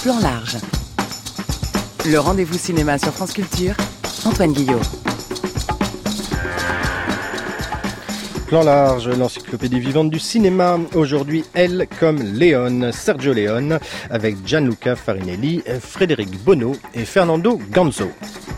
Plan large. Le rendez-vous cinéma sur France Culture, Antoine Guillot. Plan large, l'encyclopédie vivante du cinéma. Aujourd'hui, Elle comme Léon, Sergio Leone, avec Gianluca Farinelli, Frédéric Bonneau et Fernando Ganzo.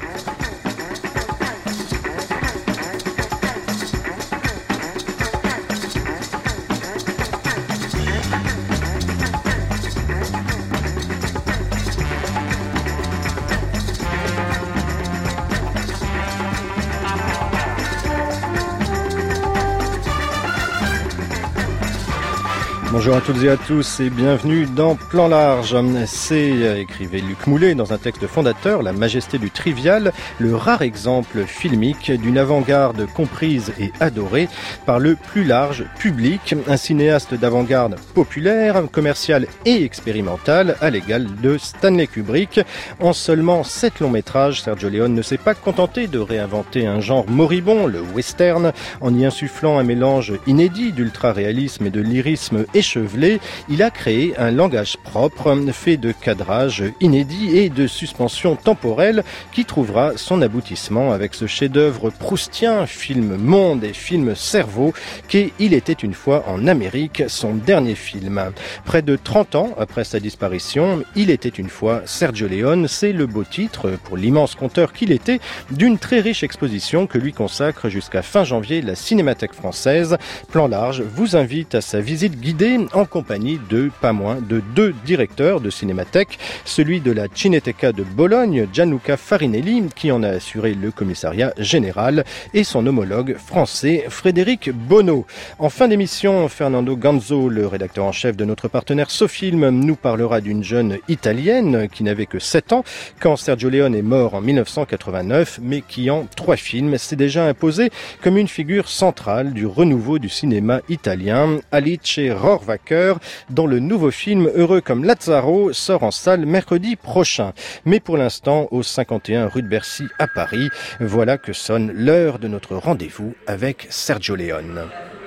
Bonjour à toutes et à tous et bienvenue dans Plan large. C'est, écrivait Luc Moulet dans un texte fondateur, La majesté du trivial, le rare exemple filmique d'une avant-garde comprise et adorée par le plus large public. Un cinéaste d'avant-garde populaire, commercial et expérimental, à l'égal de Stanley Kubrick. En seulement 7 longs métrages, Sergio Leone ne s'est pas contenté de réinventer un genre moribond, le western, en y insufflant un mélange inédit d'ultra-réalisme et de lyrisme échevelé. Il a créé un langage propre, fait de cadrage inédit et de suspension temporelle qui trouvera son aboutissement avec ce chef-d'œuvre proustien, film monde et film cerveau, qu'est Il était une fois en Amérique, son dernier film. Près de 30 ans après sa disparition, Il était une fois Sergio Leone, c'est le beau titre, pour l'immense conteur qu'il était, d'une très riche exposition que lui consacre jusqu'à fin janvier la Cinémathèque française. Plan large vous invite à sa visite guidée en compagnie de pas moins de 2 directeurs de Cinémathèque, celui de la Cineteca de Bologne, Gianluca Farinelli, qui en a assuré le commissariat général, et son homologue français, Frédéric Bonneau. En fin d'émission, Fernando Ganzo, le rédacteur en chef de notre partenaire Sofilm, nous parlera d'une jeune italienne qui n'avait que 7 ans quand Sergio Leone est mort en 1989, mais qui en 3 films s'est déjà imposée comme une figure centrale du renouveau du cinéma italien, Alice Rohrwacher, dont le nouveau film Heureux comme Lazzaro sort en salle mercredi prochain. Mais pour l'instant, au 51 rue de Bercy à Paris, voilà que sonne l'heure de notre rendez-vous avec Sergio Leone.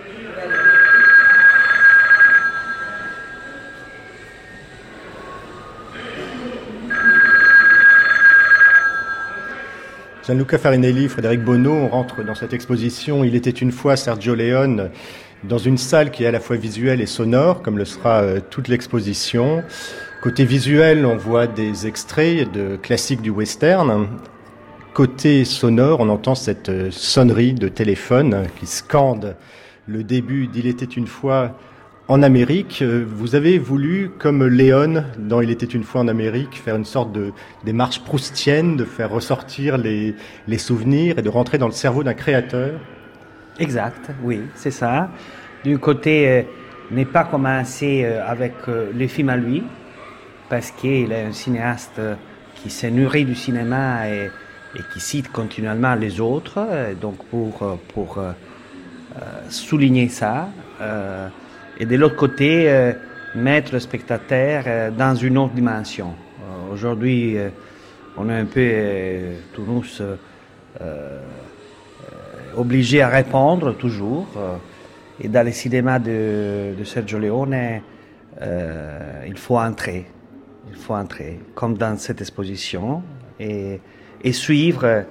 Gianluca Farinelli, Frédéric Bonneau, on rentre dans cette exposition Il était une fois Sergio Leone dans une salle qui est à la fois visuelle et sonore, comme le sera toute l'exposition. Côté visuel, on voit des extraits de classiques du western. Côté sonore, on entend cette sonnerie de téléphone qui scande le début d'Il était une fois en Amérique. Vous avez voulu, comme Léon dans Il était une fois en Amérique, faire une sorte de démarche proustienne, de faire ressortir les souvenirs et de rentrer dans le cerveau d'un créateur. Exact, oui, c'est ça. Du côté, n'est pas commencé avec le film à lui, parce qu'il est un cinéaste qui s'est nourri du cinéma et qui cite continuellement les autres, donc pour souligner ça. Et de l'autre côté, mettre le spectateur dans une autre dimension. Aujourd'hui, on est un peu tous obligés à répondre toujours. Et dans le cinéma de Sergio Leone, il faut entrer. Il faut entrer, comme dans cette exposition, et suivre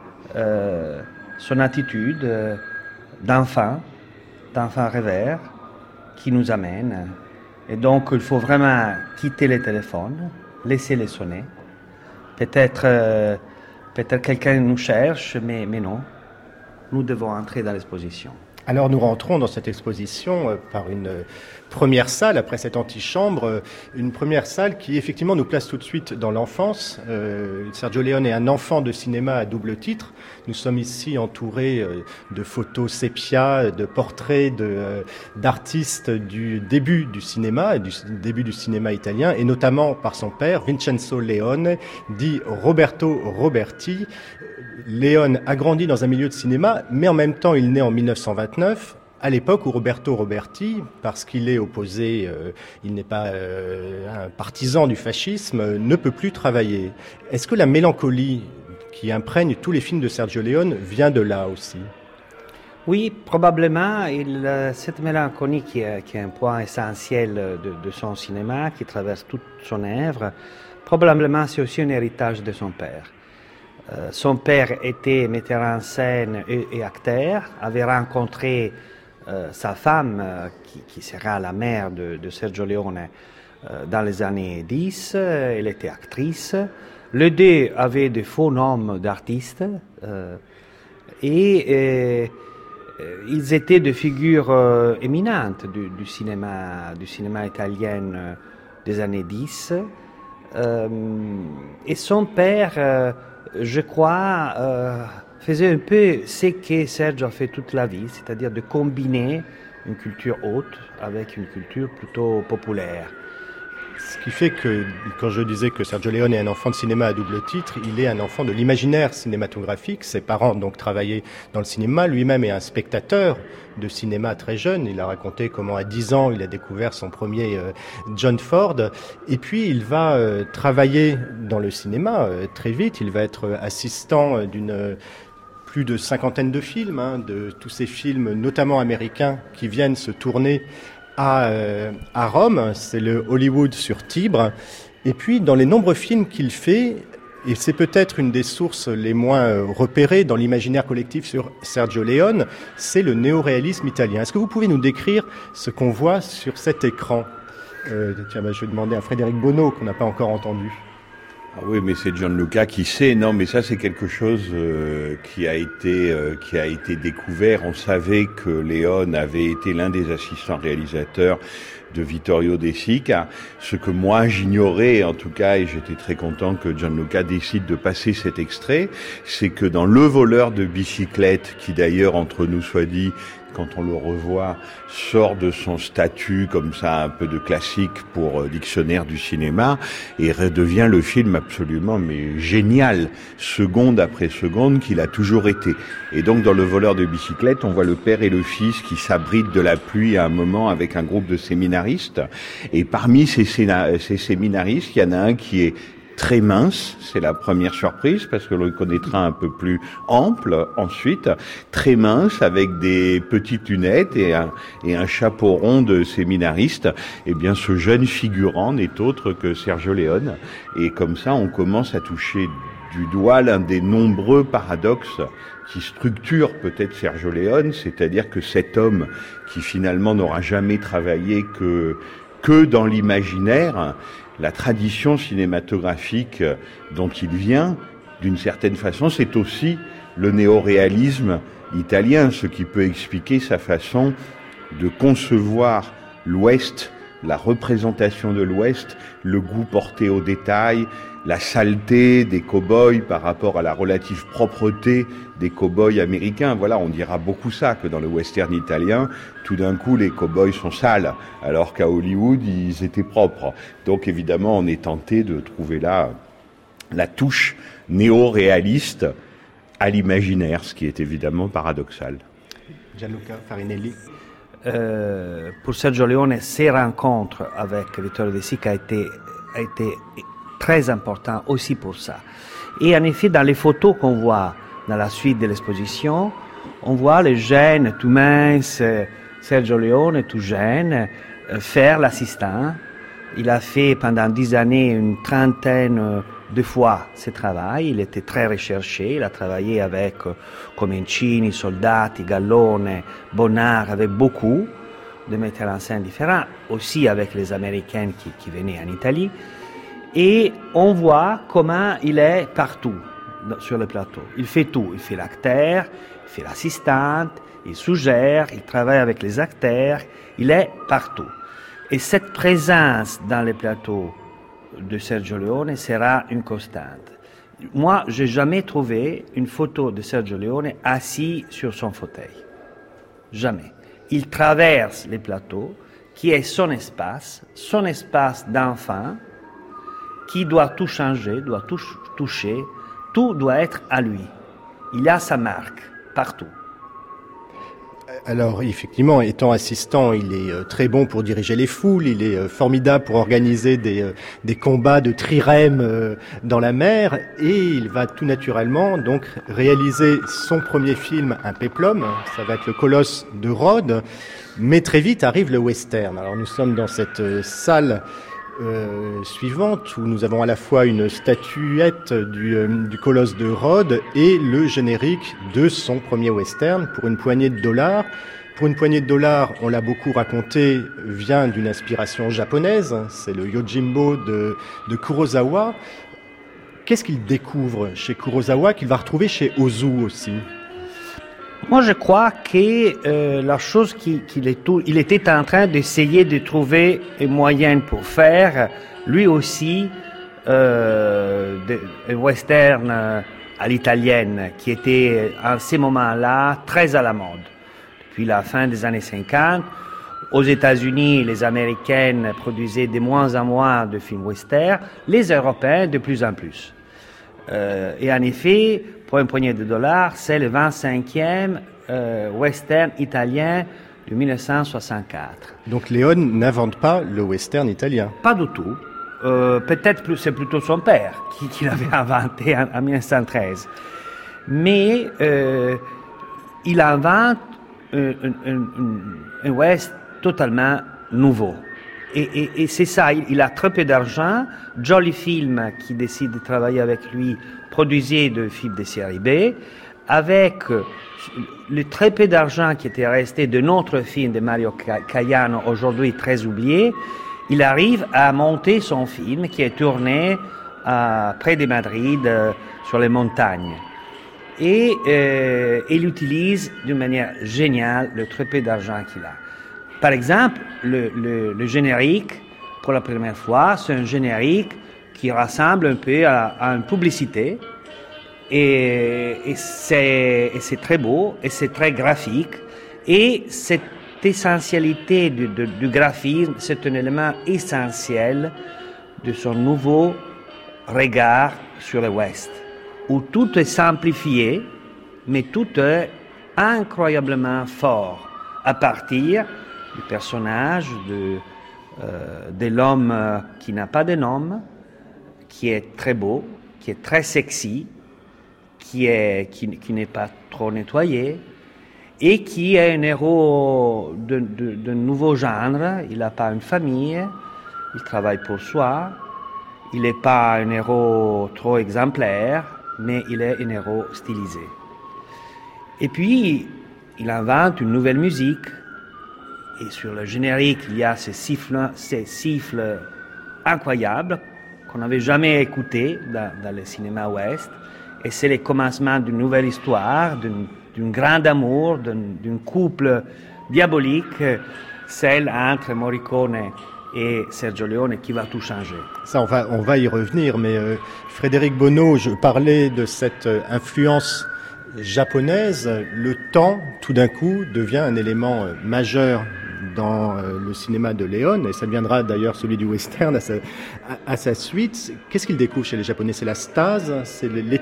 son attitude d'enfant rêveur, qui nous amène. Et donc, il faut vraiment quitter les téléphones, laisser les sonner. Peut-être quelqu'un nous cherche, mais non. Nous devons entrer dans l'exposition. Alors nous rentrons dans cette exposition par une première salle, après cette antichambre, une première salle qui effectivement nous place tout de suite dans l'enfance. Sergio Leone est un enfant de cinéma à double titre. Nous sommes ici entourés de photos sépia, de portraits d'artistes du début du cinéma, du début du cinéma italien, et notamment par son père, Vincenzo Leone, dit Roberto Roberti. Leone a grandi dans un milieu de cinéma, mais en même temps il naît en 1929, à l'époque où Roberto Roberti, parce qu'il est opposé, il n'est pas un partisan du fascisme, ne peut plus travailler. Est-ce que la mélancolie qui imprègne tous les films de Sergio Leone vient de là aussi ? Oui, probablement. Cette mélancolie qui est un point essentiel de son cinéma, qui traverse toute son œuvre, probablement c'est aussi un héritage de son père. Son père était metteur en scène et acteur, avait rencontré sa femme, qui sera la mère de Sergio Leone, dans les années 10. Elle était actrice. Les deux avaient de faux noms d'artistes et ils étaient des figures éminentes du cinéma italien des années 10. Et son père, je crois, faisait un peu ce que Sergio a fait toute la vie, c'est-à-dire de combiner une culture haute avec une culture plutôt populaire. Ce qui fait que, quand je disais que Sergio Leone est un enfant de cinéma à double titre, il est un enfant de l'imaginaire cinématographique. Ses parents donc travaillaient dans le cinéma. Lui-même est un spectateur de cinéma très jeune. Il a raconté comment à 10 ans il a découvert son premier John Ford. Et puis il va travailler dans le cinéma très vite. Il va être assistant d'une plus de 50aine de films, de tous ces films, notamment américains, qui viennent se tourner à Rome. C'est le Hollywood sur Tibre. Et puis, dans les nombreux films qu'il fait, et c'est peut-être une des sources les moins repérées dans l'imaginaire collectif sur Sergio Leone, c'est le néoréalisme italien. Est-ce que vous pouvez nous décrire ce qu'on voit sur cet écran ? Je vais demander à Frédéric Bonneau, qu'on n'a pas encore entendu. Ah oui, mais c'est Gianluca qui sait. Non, mais ça, c'est quelque chose qui a été découvert. On savait que Leone avait été l'un des assistants réalisateurs de Vittorio De Sica. Ce que moi j'ignorais, en tout cas, et j'étais très content que Gianluca décide de passer cet extrait, c'est que dans Le voleur de bicyclette, qui d'ailleurs, entre nous soit dit, quand on le revoit, sort de son statut comme ça un peu de classique pour dictionnaire du cinéma et redevient le film absolument génial, seconde après seconde, qu'il a toujours été. Et donc dans Le voleur de bicyclette, on voit le père et le fils qui s'abritent de la pluie à un moment avec un groupe de séminaristes. Et parmi ces séminaristes, il y en a un qui est très mince, c'est la première surprise parce que l'on le connaîtra un peu plus ample ensuite, très mince avec des petites lunettes et un chapeau rond de séminariste. Eh bien, ce jeune figurant n'est autre que Sergio Leone. Et comme ça, on commence à toucher du doigt l'un des nombreux paradoxes qui structurent peut-être Sergio Leone, c'est-à-dire que cet homme qui finalement n'aura jamais travaillé que dans l'imaginaire, la tradition cinématographique dont il vient, d'une certaine façon, c'est aussi le néoréalisme italien, ce qui peut expliquer sa façon de concevoir l'Ouest, la représentation de l'Ouest, le goût porté au détail, la saleté des cow-boys par rapport à la relative propreté des cow-boys américains. Voilà, on dira beaucoup ça, que dans le western italien, tout d'un coup, les cow-boys sont sales, alors qu'à Hollywood, ils étaient propres. Donc, évidemment, on est tenté de trouver là la touche néo-réaliste à l'imaginaire, ce qui est évidemment paradoxal. Gianluca Farinelli. Pour Sergio Leone, ses rencontres avec Vittorio De Sica a été très important aussi pour ça. Et en effet, dans les photos qu'on voit dans la suite de l'exposition, on voit le jeune, tout mince, Sergio Leone, tout jeune, faire l'assistant. Il a fait pendant 10 années une trentaine de fois ce travail. Il était très recherché. Il a travaillé avec Comencini, Soldati, Gallone, Bonnard, avec beaucoup de metteurs en scène différents, aussi avec les Américains qui venaient en Italie. Et on voit comment il est partout sur le plateau. Il fait tout. Il fait l'acteur, il fait l'assistante, il suggère, il travaille avec les acteurs, il est partout. Et cette présence dans les plateaux de Sergio Leone sera une constante. Moi, je n'ai jamais trouvé une photo de Sergio Leone assis sur son fauteuil. Jamais. Il traverse les plateaux, qui est son espace d'enfant, qui doit tout changer, doit tout toucher, tout doit être à lui. Il a sa marque partout. Alors effectivement, étant assistant, il est très bon pour diriger les foules, il est formidable pour organiser des combats de trirème dans la mer, et il va tout naturellement donc réaliser son premier film, un péplum, ça va être le Colosse de Rhodes, mais très vite arrive le western. Alors nous sommes dans cette salle suivante où nous avons à la fois une statuette du Colosse de Rhodes et le générique de son premier western pour une poignée de dollars. Pour une poignée de dollars, on l'a beaucoup raconté, vient d'une inspiration japonaise, c'est le Yojimbo de Kurosawa. Qu'est-ce qu'il découvre chez Kurosawa qu'il va retrouver chez Ozu aussi ? Moi, je crois que la chose il était en train d'essayer de trouver un moyen pour faire, lui aussi, un western à l'italienne, qui était à ces moments-là très à la mode. Depuis la fin des années 50, aux États-Unis, les Américaines produisaient de moins en moins de films western, les Européens de plus en plus. Et en effet, pour une poignée de dollars, c'est le 25e western italien de 1964. Donc Léon n'invente pas le western italien ? Pas du tout. Peut-être c'est plutôt son père qui l'avait inventé en 1913. Mais il invente un western totalement nouveau. Et c'est ça, il a très peu d'argent. Jolly Film, qui décide de travailler avec lui, produisait des films de série B. Avec le très peu d'argent qui était resté de notre film de Mario Caiano, aujourd'hui très oublié, il arrive à monter son film qui est tourné près de Madrid, sur les montagnes. Et il utilise d'une manière géniale le très peu d'argent qu'il a. Par exemple, le générique, pour la première fois, c'est un générique qui ressemble un peu à une publicité. Et c'est très beau, et c'est très graphique. Et cette essentialité du graphisme, c'est un élément essentiel de son nouveau regard sur le West, où tout est simplifié, mais tout est incroyablement fort, à partir du personnage de l'homme qui n'a pas de nom, qui est très beau, qui est très sexy, qui n'est pas trop nettoyé, et qui est un héros d'un nouveau genre. Il n'a pas une famille, il travaille pour soi, il n'est pas un héros trop exemplaire, mais il est un héros stylisé. Et puis, il invente une nouvelle musique, et sur le générique, il y a ces siffles incroyables qu'on n'avait jamais écoutés dans le cinéma ouest. Et c'est le commencement d'une nouvelle histoire, d'un grand amour, d'un couple diabolique, celle entre Morricone et Sergio Leone, qui va tout changer. Ça, on va y revenir, mais Frédéric Bonneau, je parlais de cette influence japonaise. Le temps, tout d'un coup, devient un élément majeur dans le cinéma de Léon, et ça deviendra d'ailleurs celui du western à sa suite. Qu'est-ce qu'il découvre chez les Japonais ? C'est la stase, c'est l'étirement ?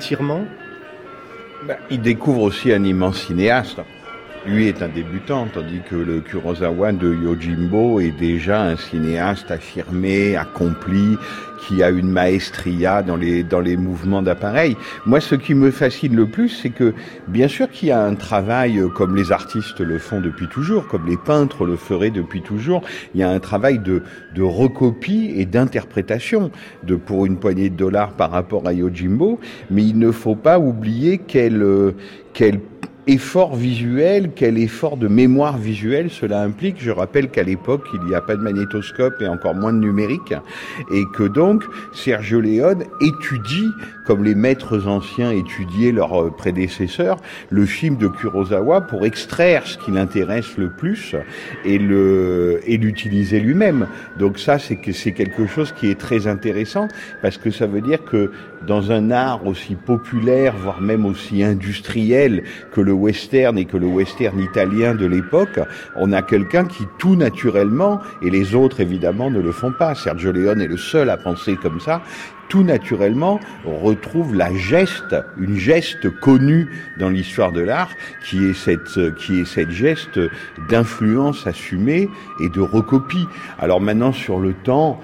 Il découvre aussi un immense cinéaste. Lui est un débutant, tandis que le Kurosawa de Yojimbo est déjà un cinéaste affirmé, accompli, qui a une maestria dans les mouvements d'appareil. Moi, ce qui me fascine le plus, c'est que, bien sûr qu'il y a un travail, comme les artistes le font depuis toujours, comme les peintres le feraient depuis toujours, il y a un travail de recopie et d'interprétation pour une poignée de dollars par rapport à Yojimbo, mais il ne faut pas oublier quel effort visuel, quel effort de mémoire visuelle cela implique. Je rappelle qu'à l'époque, il n'y a pas de magnétoscope et encore moins de numérique, et que donc Sergio Leone étudie, comme les maîtres anciens étudiaient leurs prédécesseurs, le film de Kurosawa pour extraire ce qui l'intéresse le plus et l'utiliser lui-même. Donc ça, c'est quelque chose qui est très intéressant, parce que ça veut dire que dans un art aussi populaire, voire même aussi industriel que le western et que le western italien de l'époque, on a quelqu'un qui tout naturellement, et les autres évidemment ne le font pas, Sergio Leone est le seul à penser comme ça, tout naturellement retrouve une geste connue dans l'histoire de l'art, qui est cette geste d'influence assumée et de recopie. Alors maintenant, sur le temps,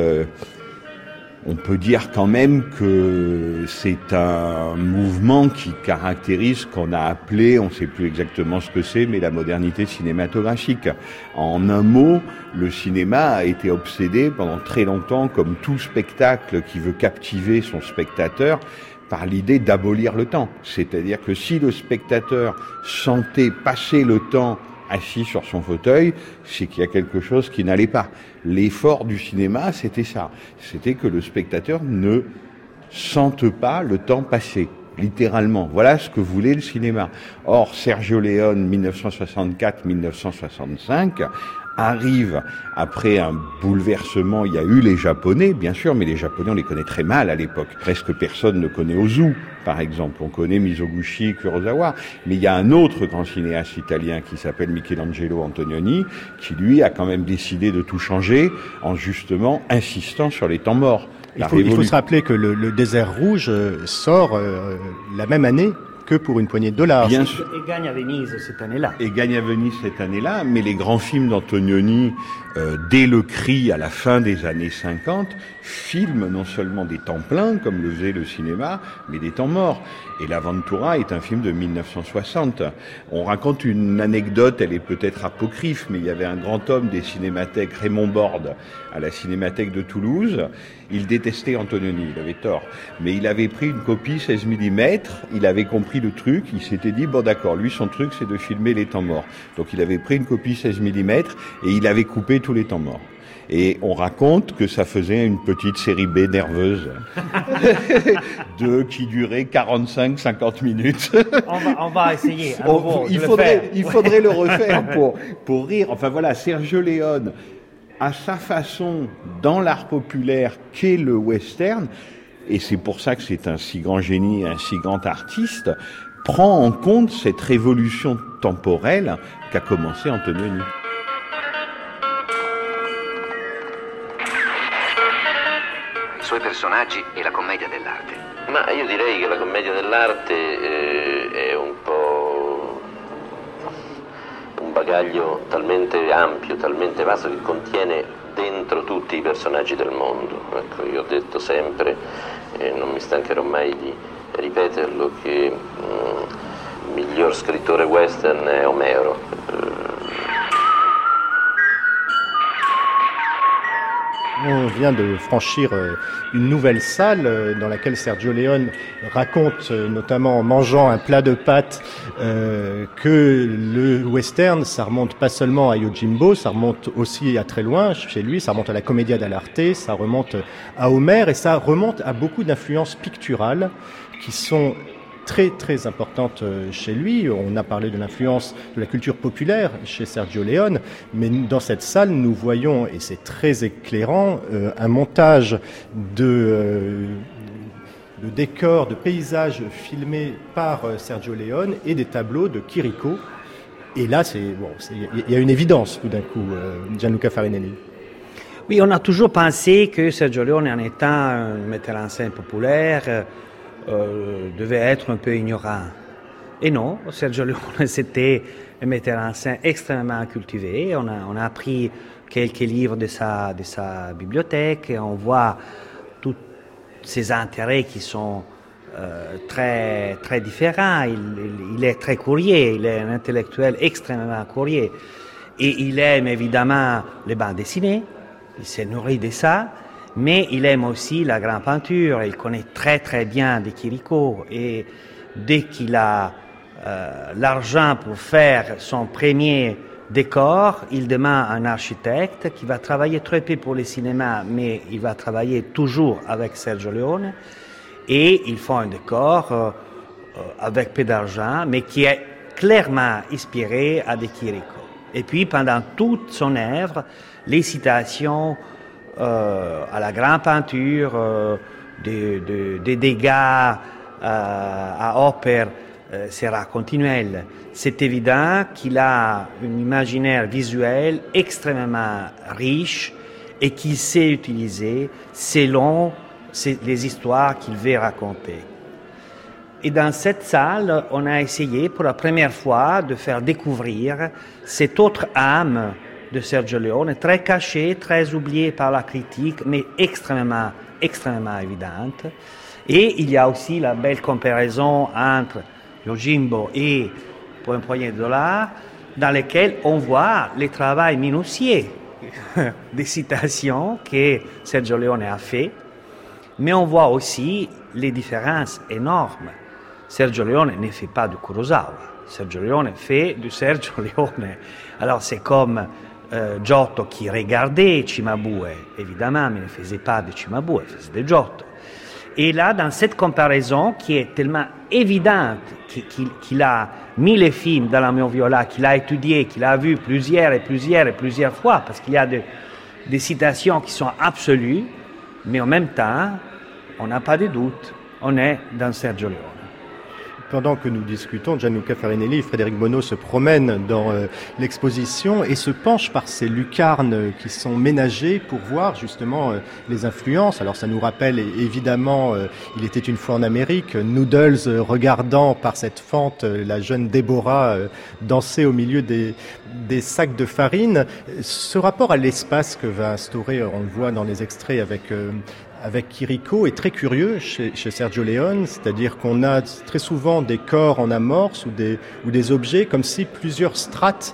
on peut dire quand même que c'est un mouvement qui caractérise ce qu'on a appelé, on ne sait plus exactement ce que c'est, mais la modernité cinématographique. En un mot, le cinéma a été obsédé pendant très longtemps, comme tout spectacle qui veut captiver son spectateur, par l'idée d'abolir le temps. C'est-à-dire que si le spectateur sentait passer le temps assis sur son fauteuil, c'est qu'il y a quelque chose qui n'allait pas. L'effort du cinéma, c'était ça. C'était que le spectateur ne sente pas le temps passer, littéralement. Voilà ce que voulait le cinéma. Or, Sergio Leone, 1964-1965, arrive après un bouleversement. Il y a eu les Japonais, bien sûr, mais les Japonais, on les connaît très mal à l'époque. Presque personne ne connaît Ozu, par exemple. On connaît Mizoguchi, Kurosawa. Mais il y a un autre grand cinéaste italien qui s'appelle Michelangelo Antonioni, qui lui a quand même décidé de tout changer en justement insistant sur les temps morts. Il faut se rappeler que le Désert Rouge sort la même année que pour une poignée de dollars. Bien sûr. Et gagne à Venise cette année-là. Mais les grands films d'Antonioni, dès Le Cri à la fin des années 50, filment non seulement des temps pleins, comme le faisait le cinéma, mais des temps morts. Et L'Avventura est un film de 1960. On raconte une anecdote, elle est peut-être apocryphe, mais il y avait un grand homme des cinémathèques, Raymond Borde, à la Cinémathèque de Toulouse. Il détestait Antonioni, il avait tort. Mais il avait pris une copie 16 mm, il avait compris le truc, il s'était dit, bon d'accord, lui son truc c'est de filmer les temps morts. Donc il avait pris une copie 16 mm et il avait coupé tous les temps morts. Et on raconte que ça faisait une petite série B nerveuse qui durait 45-50 minutes. On va essayer. Il faudrait le refaire pour rire. Enfin voilà, Sergio Leone, à sa façon, dans l'art populaire qu'est le western, et c'est pour ça que c'est un si grand génie, un si grand artiste, prend en compte cette révolution temporelle qu'a commencé Antonioni. I suoi personaggi e la commedia dell'arte. Ma io direi che la commedia dell'arte è un po' un bagaglio talmente ampio, talmente vasto che contiene dentro tutti i personaggi del mondo. Ecco, io ho detto sempre, e non mi stancherò mai di ripeterlo, che il miglior scrittore western è Omero. On vient de franchir une nouvelle salle dans laquelle Sergio Leone raconte, notamment en mangeant un plat de pâtes, que le western, ça remonte pas seulement à Yojimbo, ça remonte aussi à très loin chez lui, ça remonte à la Commedia dell'arte, ça remonte à Homère et ça remonte à beaucoup d'influences picturales qui sont très très importante chez lui. On a parlé de l'influence de la culture populaire chez Sergio Leone, mais dans cette salle, nous voyons, et c'est très éclairant, un montage de décors, de paysages filmés par Sergio Leone et des tableaux de Chirico. Et là, il y a une évidence tout d'un coup, Gianluca Farinelli. Oui, on a toujours pensé que Sergio Leone, en étant un metteur en scène populaire, devait être un peu ignorant. Et non, Sergio Leone, c'était un metteur en scène extrêmement cultivé. On a appris quelques livres de sa bibliothèque et on voit tous ses intérêts qui sont très, très différents. Il est très courrier, il est un intellectuel extrêmement courrier. Et il aime évidemment les bandes dessinées, il s'est nourri de ça. Mais il aime aussi la grande peinture, il connaît très très bien de Chirico et dès qu'il a l'argent pour faire son premier décor, il demande à un architecte qui va travailler très peu pour le cinéma, mais il va travailler toujours avec Sergio Leone et ils font un décor avec peu d'argent, mais qui est clairement inspiré à de Chirico. Et puis pendant toute son œuvre, les citations à la grande peinture, des dégâts à opère sera continuel. C'est évident qu'il a un imaginaire visuel extrêmement riche et qu'il sait utiliser selon les histoires qu'il veut raconter. Et dans cette salle, on a essayé pour la première fois de faire découvrir cette autre âme de Sergio Leone, très cachée, très oubliée par la critique, mais extrêmement évidente. Et il y a aussi la belle comparaison entre Yojimbo et Pour un poignet de dollars, dans lesquels on voit le travail minutieux des citations que Sergio Leone a fait, mais on voit aussi les différences énormes. Sergio Leone ne fait pas de Kurosawa, Sergio Leone fait du Sergio Leone. Alors c'est comme Giotto qui regardait Cimabue, évidemment, mais ne faisait pas de Cimabue, il faisait de Giotto. Et là, dans cette comparaison qui est tellement évidente, qu'il a mis les films dans la Mio Viola, qu'il a étudié, qu'il a vu plusieurs fois, parce qu'il y a des citations qui sont absolues, mais en même temps, on n'a pas de doute, on est dans Sergio Leone. Pendant que nous discutons, Gianluca Farinelli et Frédéric Bonneau se promènent dans l'exposition et se penchent par ces lucarnes qui sont ménagées pour voir justement les influences. Alors ça nous rappelle évidemment Il était une fois en Amérique, Noodles regardant par cette fente la jeune Déborah danser au milieu des sacs de farine. Ce rapport à l'espace que va instaurer, on le voit dans les extraits avec Chirico, est très curieux chez Sergio Leone, c'est-à-dire qu'on a très souvent des corps en amorce ou des objets comme si plusieurs strates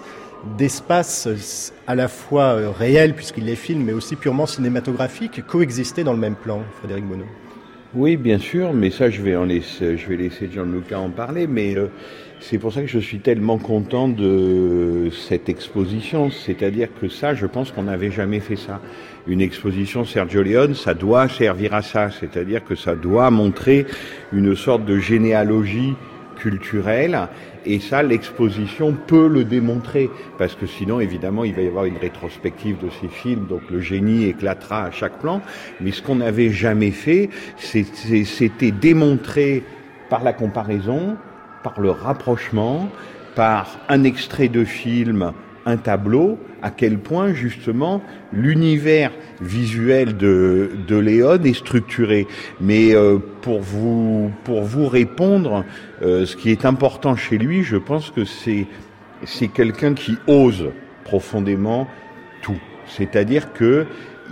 d'espace à la fois réels puisqu'il les filme mais aussi purement cinématographiques coexistaient dans le même plan. Frédéric Bonneau. Oui, bien sûr, mais ça je vais laisser Gianluca en parler, mais c'est pour ça que je suis tellement content de cette exposition, c'est-à-dire que ça, je pense qu'on n'avait jamais fait ça. Une exposition Sergio Leone, ça doit servir à ça, c'est-à-dire que ça doit montrer une sorte de généalogie culturelle, et ça, l'exposition peut le démontrer, parce que sinon, évidemment, il va y avoir une rétrospective de ces films, donc le génie éclatera à chaque plan, mais ce qu'on n'avait jamais fait, c'était démontrer par la comparaison, par le rapprochement, par un extrait de film, un tableau, à quel point justement l'univers visuel de Leone est structuré. Mais pour vous répondre, ce qui est important chez lui, je pense que c'est quelqu'un qui ose profondément tout. C'est-à-dire que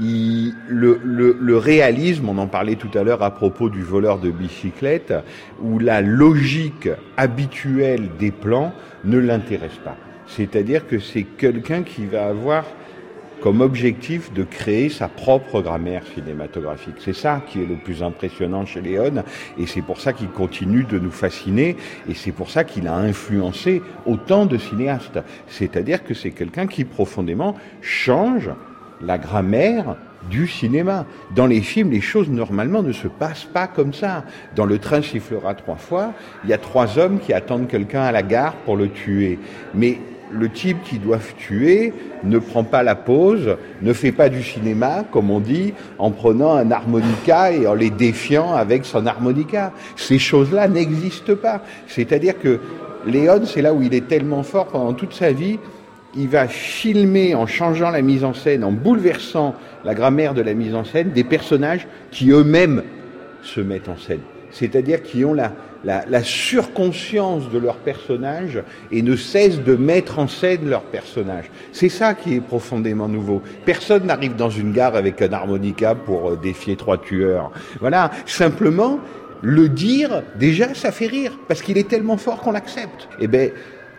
le réalisme, on en parlait tout à l'heure à propos du voleur de bicyclette, où la logique habituelle des plans ne l'intéresse pas. C'est-à-dire que c'est quelqu'un qui va avoir comme objectif de créer sa propre grammaire cinématographique. C'est ça qui est le plus impressionnant chez Leone, et c'est pour ça qu'il continue de nous fasciner, et c'est pour ça qu'il a influencé autant de cinéastes. C'est-à-dire que c'est quelqu'un qui profondément change la grammaire du cinéma. Dans les films, les choses normalement ne se passent pas comme ça. Dans Le train sifflera 3 fois, il y a 3 hommes qui attendent quelqu'un à la gare pour le tuer. Mais le type qui doit tuer ne prend pas la pause, ne fait pas du cinéma, comme on dit, en prenant un harmonica et en les défiant avec son harmonica. Ces choses-là n'existent pas. C'est-à-dire que Leone, c'est là où il est tellement fort pendant toute sa vie, il va filmer en changeant la mise en scène, en bouleversant la grammaire de la mise en scène, des personnages qui eux-mêmes se mettent en scène. C'est-à-dire qui ont la surconscience de leur personnage et ne cessent de mettre en scène leur personnage. C'est ça qui est profondément nouveau. Personne n'arrive dans une gare avec un harmonica pour défier 3 tueurs. Voilà, simplement, le dire, déjà, ça fait rire, parce qu'il est tellement fort qu'on l'accepte. Eh bien,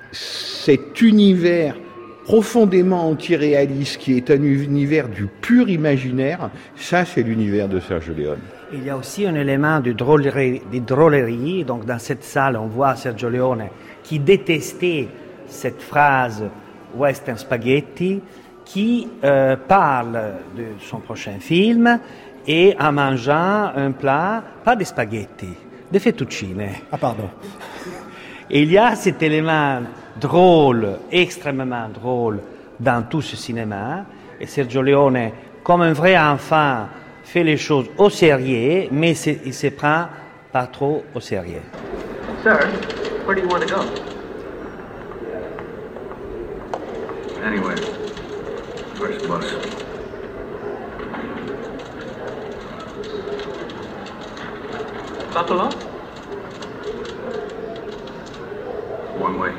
cet univers profondément anti-réaliste, qui est un univers du pur imaginaire, ça c'est l'univers de Sergio Leone. Il y a aussi un élément de drôlerie. Donc dans cette salle, on voit Sergio Leone qui détestait cette phrase « Western Spaghetti », qui parle de son prochain film et en mangeant un plat, pas des spaghettis, des fettuccine. Ah pardon. Et il y a cet élément drôle, extrêmement drôle dans tout ce cinéma. Et Sergio Leone, comme un vrai enfant, fait les choses au sérieux, mais il se prend pas trop au sérieux. Sir, where do you want to go? Anyway, first bus. Buffalo? One way.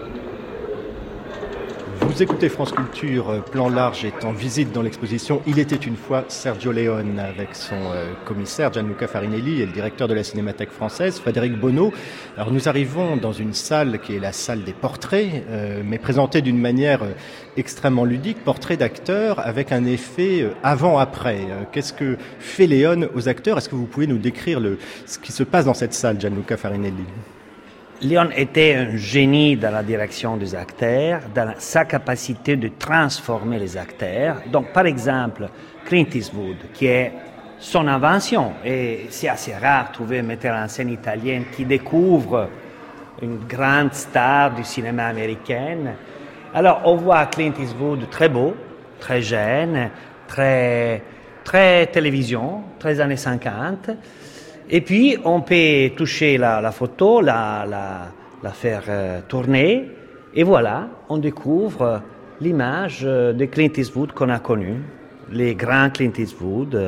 Vous écoutez France Culture, Plan Large est en visite dans l'exposition « Il était une fois Sergio Leone » avec son commissaire Gianluca Farinelli et le directeur de la Cinémathèque française, Frédéric Bonneau. Alors nous arrivons dans une salle qui est la salle des portraits, mais présentée d'une manière extrêmement ludique, portrait d'acteurs avec un effet avant-après. Qu'est-ce que fait Leone aux acteurs? Est-ce que vous pouvez nous décrire ce qui se passe dans cette salle, Gianluca Farinelli? Leone était un génie dans la direction des acteurs, dans sa capacité de transformer les acteurs. Donc, par exemple, Clint Eastwood, qui est son invention, et c'est assez rare de trouver un metteur en scène italien qui découvre une grande star du cinéma américain. Alors, on voit Clint Eastwood très beau, très jeune, très télévision, très années 50. Et puis, on peut toucher la photo, la faire tourner, et voilà, on découvre l'image de Clint Eastwood qu'on a connu, les grands Clint Eastwood,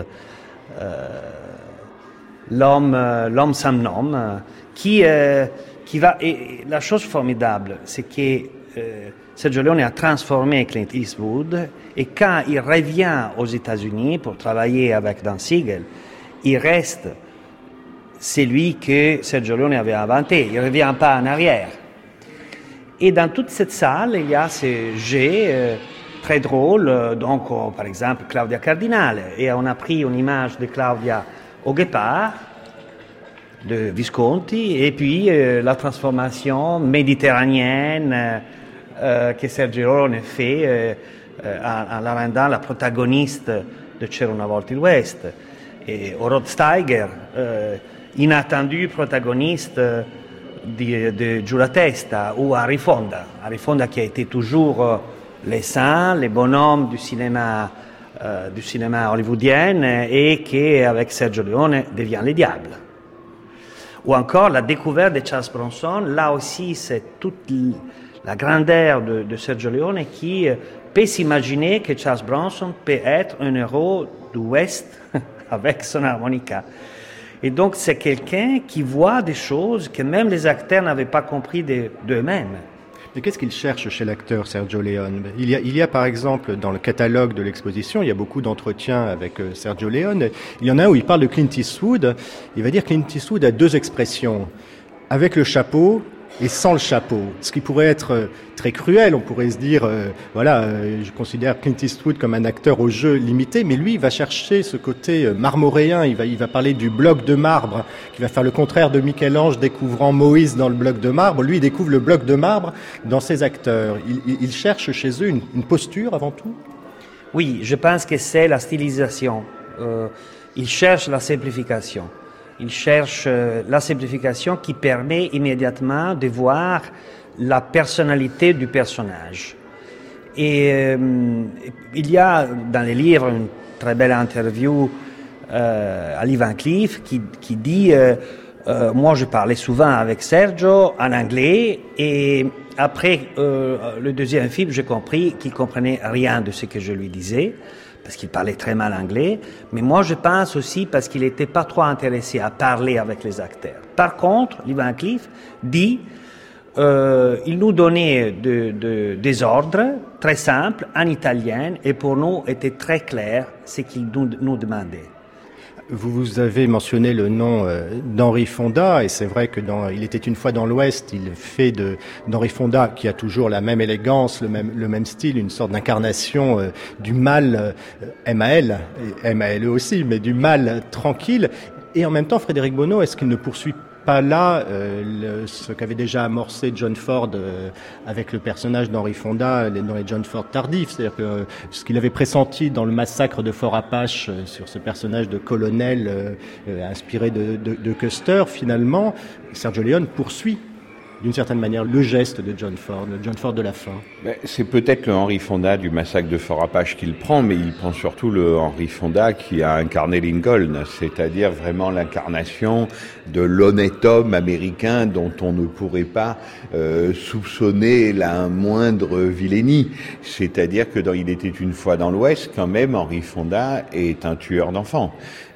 l'homme sans nom, qui va... Et la chose formidable, c'est que Sergio Leone a transformé Clint Eastwood, et quand il revient aux États-Unis pour travailler avec Dan Siegel, il reste... C'est lui que Sergio Leone avait inventé, il ne revient pas en arrière. Et dans toute cette salle, il y a ces jets très drôles, donc par exemple Claudia Cardinale, et on a pris une image de Claudia au Guépard, de Visconti, et puis la transformation méditerranéenne que Sergio Leone fait en la rendant la protagoniste de C'era una volta il West. Et Rod Steiger, inattendu protagoniste de Giù la testa, ou Harry Fonda qui a été toujours les saints, les bonhommes du cinéma hollywoodien et qui, avec Sergio Leone, devient les diables. Ou encore la découverte de Charles Bronson, là aussi c'est toute la grandeur de Sergio Leone qui peut s'imaginer que Charles Bronson peut être un héros du West avec son harmonica. Et donc, c'est quelqu'un qui voit des choses que même les acteurs n'avaient pas compris d'eux-mêmes. Mais qu'est-ce qu'il cherche chez l'acteur Sergio Leone? Il y a par exemple, dans le catalogue de l'exposition, il y a beaucoup d'entretiens avec Sergio Leone. Il y en a un où il parle de Clint Eastwood. Il va dire que Clint Eastwood a deux expressions. Avec le chapeau et sans le chapeau. Ce qui pourrait être très cruel, on pourrait se dire, je considère Clint Eastwood comme un acteur au jeu limité, mais lui, il va chercher ce côté marmoréen, il va parler du bloc de marbre, qui va faire le contraire de Michel-Ange découvrant Moïse dans le bloc de marbre. Lui, il découvre le bloc de marbre dans ses acteurs. Il cherche chez eux une posture avant tout? Oui, je pense que c'est la stylisation. Il cherche la simplification. Il cherche la simplification qui permet immédiatement de voir la personnalité du personnage. Et il y a dans les livres une très belle interview à Lee Van Cleef qui dit moi je parlais souvent avec Sergio en anglais et après le deuxième film j'ai compris qu'il comprenait rien de ce que je lui disais parce qu'il parlait très mal anglais, mais moi je pense aussi parce qu'il n'était pas trop intéressé à parler avec les acteurs. Par contre, Lee Van Cleef dit il nous donnait des ordres très simples en italien et pour nous était très clair ce qu'il nous demandait. Vous avez mentionné le nom d'Henry Fonda, et c'est vrai que Il était une fois dans l'Ouest, il fait d'Henry Fonda, qui a toujours la même élégance, le même style, une sorte d'incarnation du mal MAL, et MALE aussi, mais du mal tranquille. Et en même temps, Frédéric Bonneau, est-ce qu'il ne poursuit pas là ce qu'avait déjà amorcé John Ford avec le personnage d'Henry Fonda dans les John Ford tardifs, c'est-à-dire que ce qu'il avait pressenti dans le massacre de Fort Apache sur ce personnage de colonel inspiré de Custer, finalement, Sergio Leone poursuit. d'une certaine manière, le geste de John Ford de la fin? C'est peut-être le Henry Fonda du massacre de Fort Apache qu'il prend, mais il prend surtout le Henry Fonda qui a incarné Lincoln, c'est-à-dire vraiment l'incarnation de l'honnête homme américain dont on ne pourrait pas soupçonner la moindre vilainie. C'est-à-dire que dans Il était une fois dans l'Ouest, quand même, Henry Fonda est un tueur d'enfants.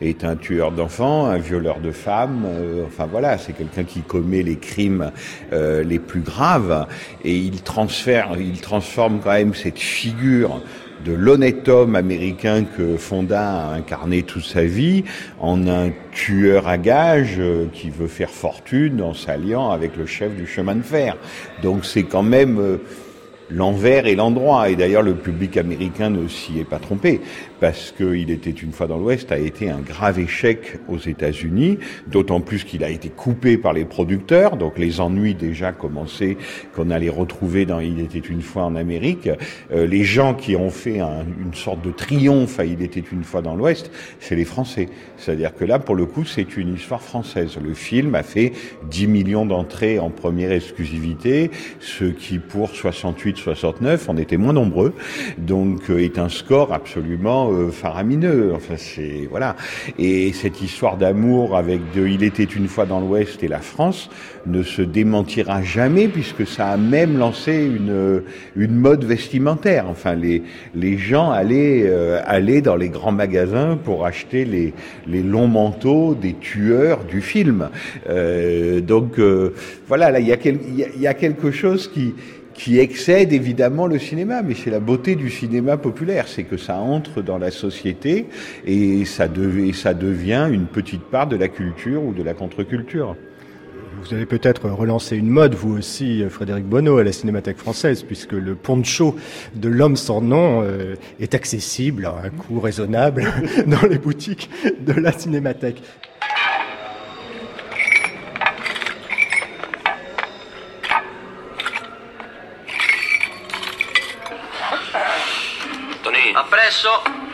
Un violeur de femmes, enfin voilà, c'est quelqu'un qui commet les crimes les plus graves, et il transforme quand même cette figure de l'honnête homme américain que Fonda a incarné toute sa vie en un tueur à gages qui veut faire fortune en s'alliant avec le chef du chemin de fer. Donc c'est quand même l'envers et l'endroit. Et d'ailleurs, le public américain ne s'y est pas trompé, parce que Il était une fois dans l'Ouest a été un grave échec aux États-Unis, d'autant plus qu'il a été coupé par les producteurs, donc les ennuis déjà commençaient qu'on allait retrouver dans Il était une fois en Amérique. Les gens qui ont fait une sorte de triomphe à Il était une fois dans l'Ouest, c'est les Français. C'est-à-dire que là, pour le coup, c'est une histoire française. Le film a fait 10 millions d'entrées en première exclusivité, ce qui pour 68-69, on était moins nombreux, donc est un score absolument faramineux. Enfin, c'est voilà. Et cette histoire d'amour avec Il était une fois dans l'Ouest et la France ne se démentira jamais, puisque ça a même lancé une mode vestimentaire. Enfin, les gens allaient dans les grands magasins pour acheter les longs manteaux des tueurs du film. Donc voilà, là il y a quelque chose qui excède évidemment le cinéma, mais c'est la beauté du cinéma populaire, c'est que ça entre dans la société et ça devient une petite part de la culture ou de la contre-culture. Vous avez peut-être relancé une mode, vous aussi, Frédéric Bonneau, à la Cinémathèque française, puisque le poncho de l'homme sans nom est accessible à un coût raisonnable dans les boutiques de la Cinémathèque. Appresso.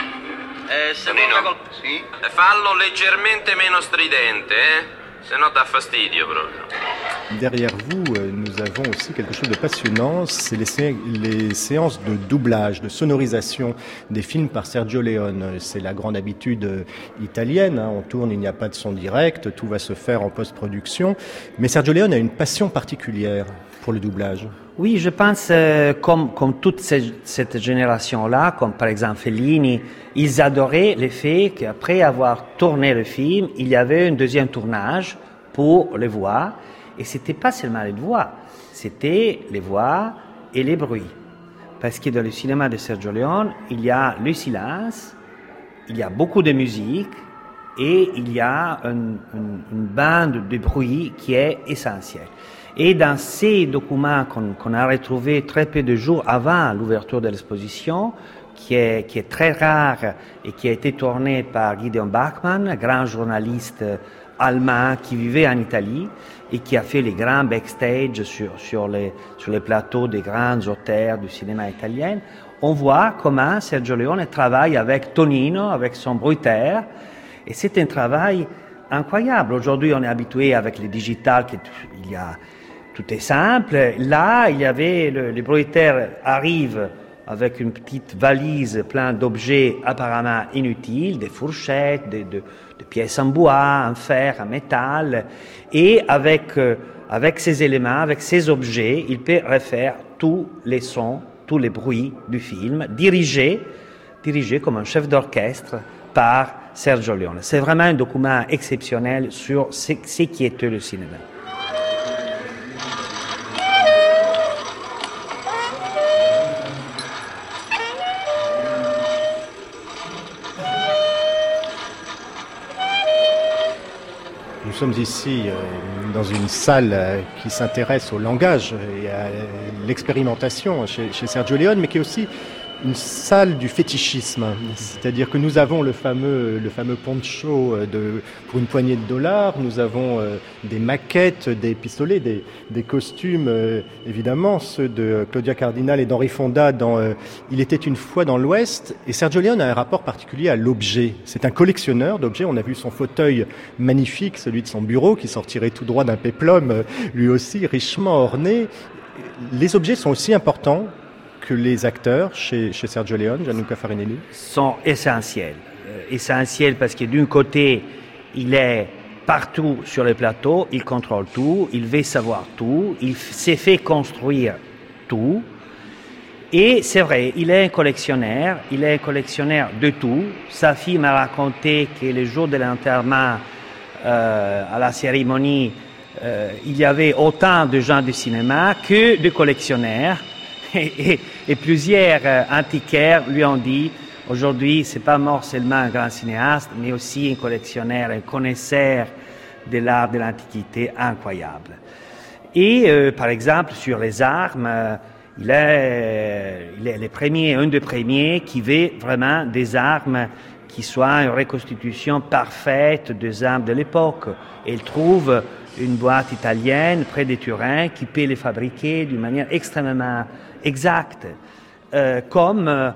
Tonino, sì? Fallo leggermente meno stridente, se no dà fastidio proprio. Derrière vous, nous avons aussi quelque chose de passionnant, c'est les séances de doublage, de sonorisation des films par Sergio Leone. C'est la grande habitude italienne, on tourne, il n'y a pas de son direct, tout va se faire en post-production. Mais Sergio Leone a une passion particulière pour le doublage. Oui, je pense comme toute cette génération-là, comme par exemple Fellini, ils adoraient le fait qu'après avoir tourné le film, il y avait un deuxième tournage pour les voix. Et c'était pas seulement les voix, c'était les voix et les bruits. Parce que dans le cinéma de Sergio Leone, il y a le silence, il y a beaucoup de musique et il y a une bande de bruit qui est essentielle. Et dans ces documents qu'on a retrouvés très peu de jours avant l'ouverture de l'exposition, qui est très rare et qui a été tourné par Gideon Bachmann, grand journaliste allemand qui vivait en Italie et qui a fait les grands backstage sur les plateaux des grands auteurs du cinéma italien, on voit comment Sergio Leone travaille avec Tonino, avec son bruiteur, et c'est un travail incroyable. Aujourd'hui, on est habitué avec le digital, tout est simple. Là, il y avait le bruiteur arrive avec une petite valise pleine d'objets apparemment inutiles, des fourchettes, de pièces en bois, en fer, en métal, et avec ces éléments, avec ces objets, il peut refaire tous les sons, tous les bruits du film, dirigé comme un chef d'orchestre par Sergio Leone. C'est vraiment un document exceptionnel sur ce qui était le cinéma. Nous sommes ici dans une salle qui s'intéresse au langage et à l'expérimentation chez Sergio Leone, mais qui est aussi une salle du fétichisme, c'est-à-dire que nous avons le fameux poncho pour une poignée de dollars, nous avons des maquettes, des pistolets, des costumes, évidemment, ceux de Claudia Cardinal et d'Henri Fonda dans Il était une fois dans l'Ouest, et Sergio Leone a un rapport particulier à l'objet. C'est un collectionneur d'objets, on a vu son fauteuil magnifique, celui de son bureau, qui sortirait tout droit d'un péplum, lui aussi richement orné. Les objets sont aussi importants que les acteurs chez Sergio Leone, Gianluca Farinelli? Sont essentiels. Essentiels parce que d'un côté, il est partout sur le plateau, il contrôle tout, il veut savoir tout, il s'est fait construire tout. Et c'est vrai, il est un collectionneur de tout. Sa fille m'a raconté que le jour de l'enterrement, à la cérémonie, il y avait autant de gens du cinéma que de collectionneurs. Et plusieurs antiquaires lui ont dit aujourd'hui, c'est pas mort seulement un grand cinéaste, mais aussi un collectionneur, un connaisseur de l'art de l'Antiquité incroyable. Et par exemple, sur les armes, il est un des premiers qui veut vraiment des armes qui soient une reconstitution parfaite des armes de l'époque. Et il trouve une boîte italienne près de Turin qui peut les fabriquer d'une manière extrêmement exacte. Comme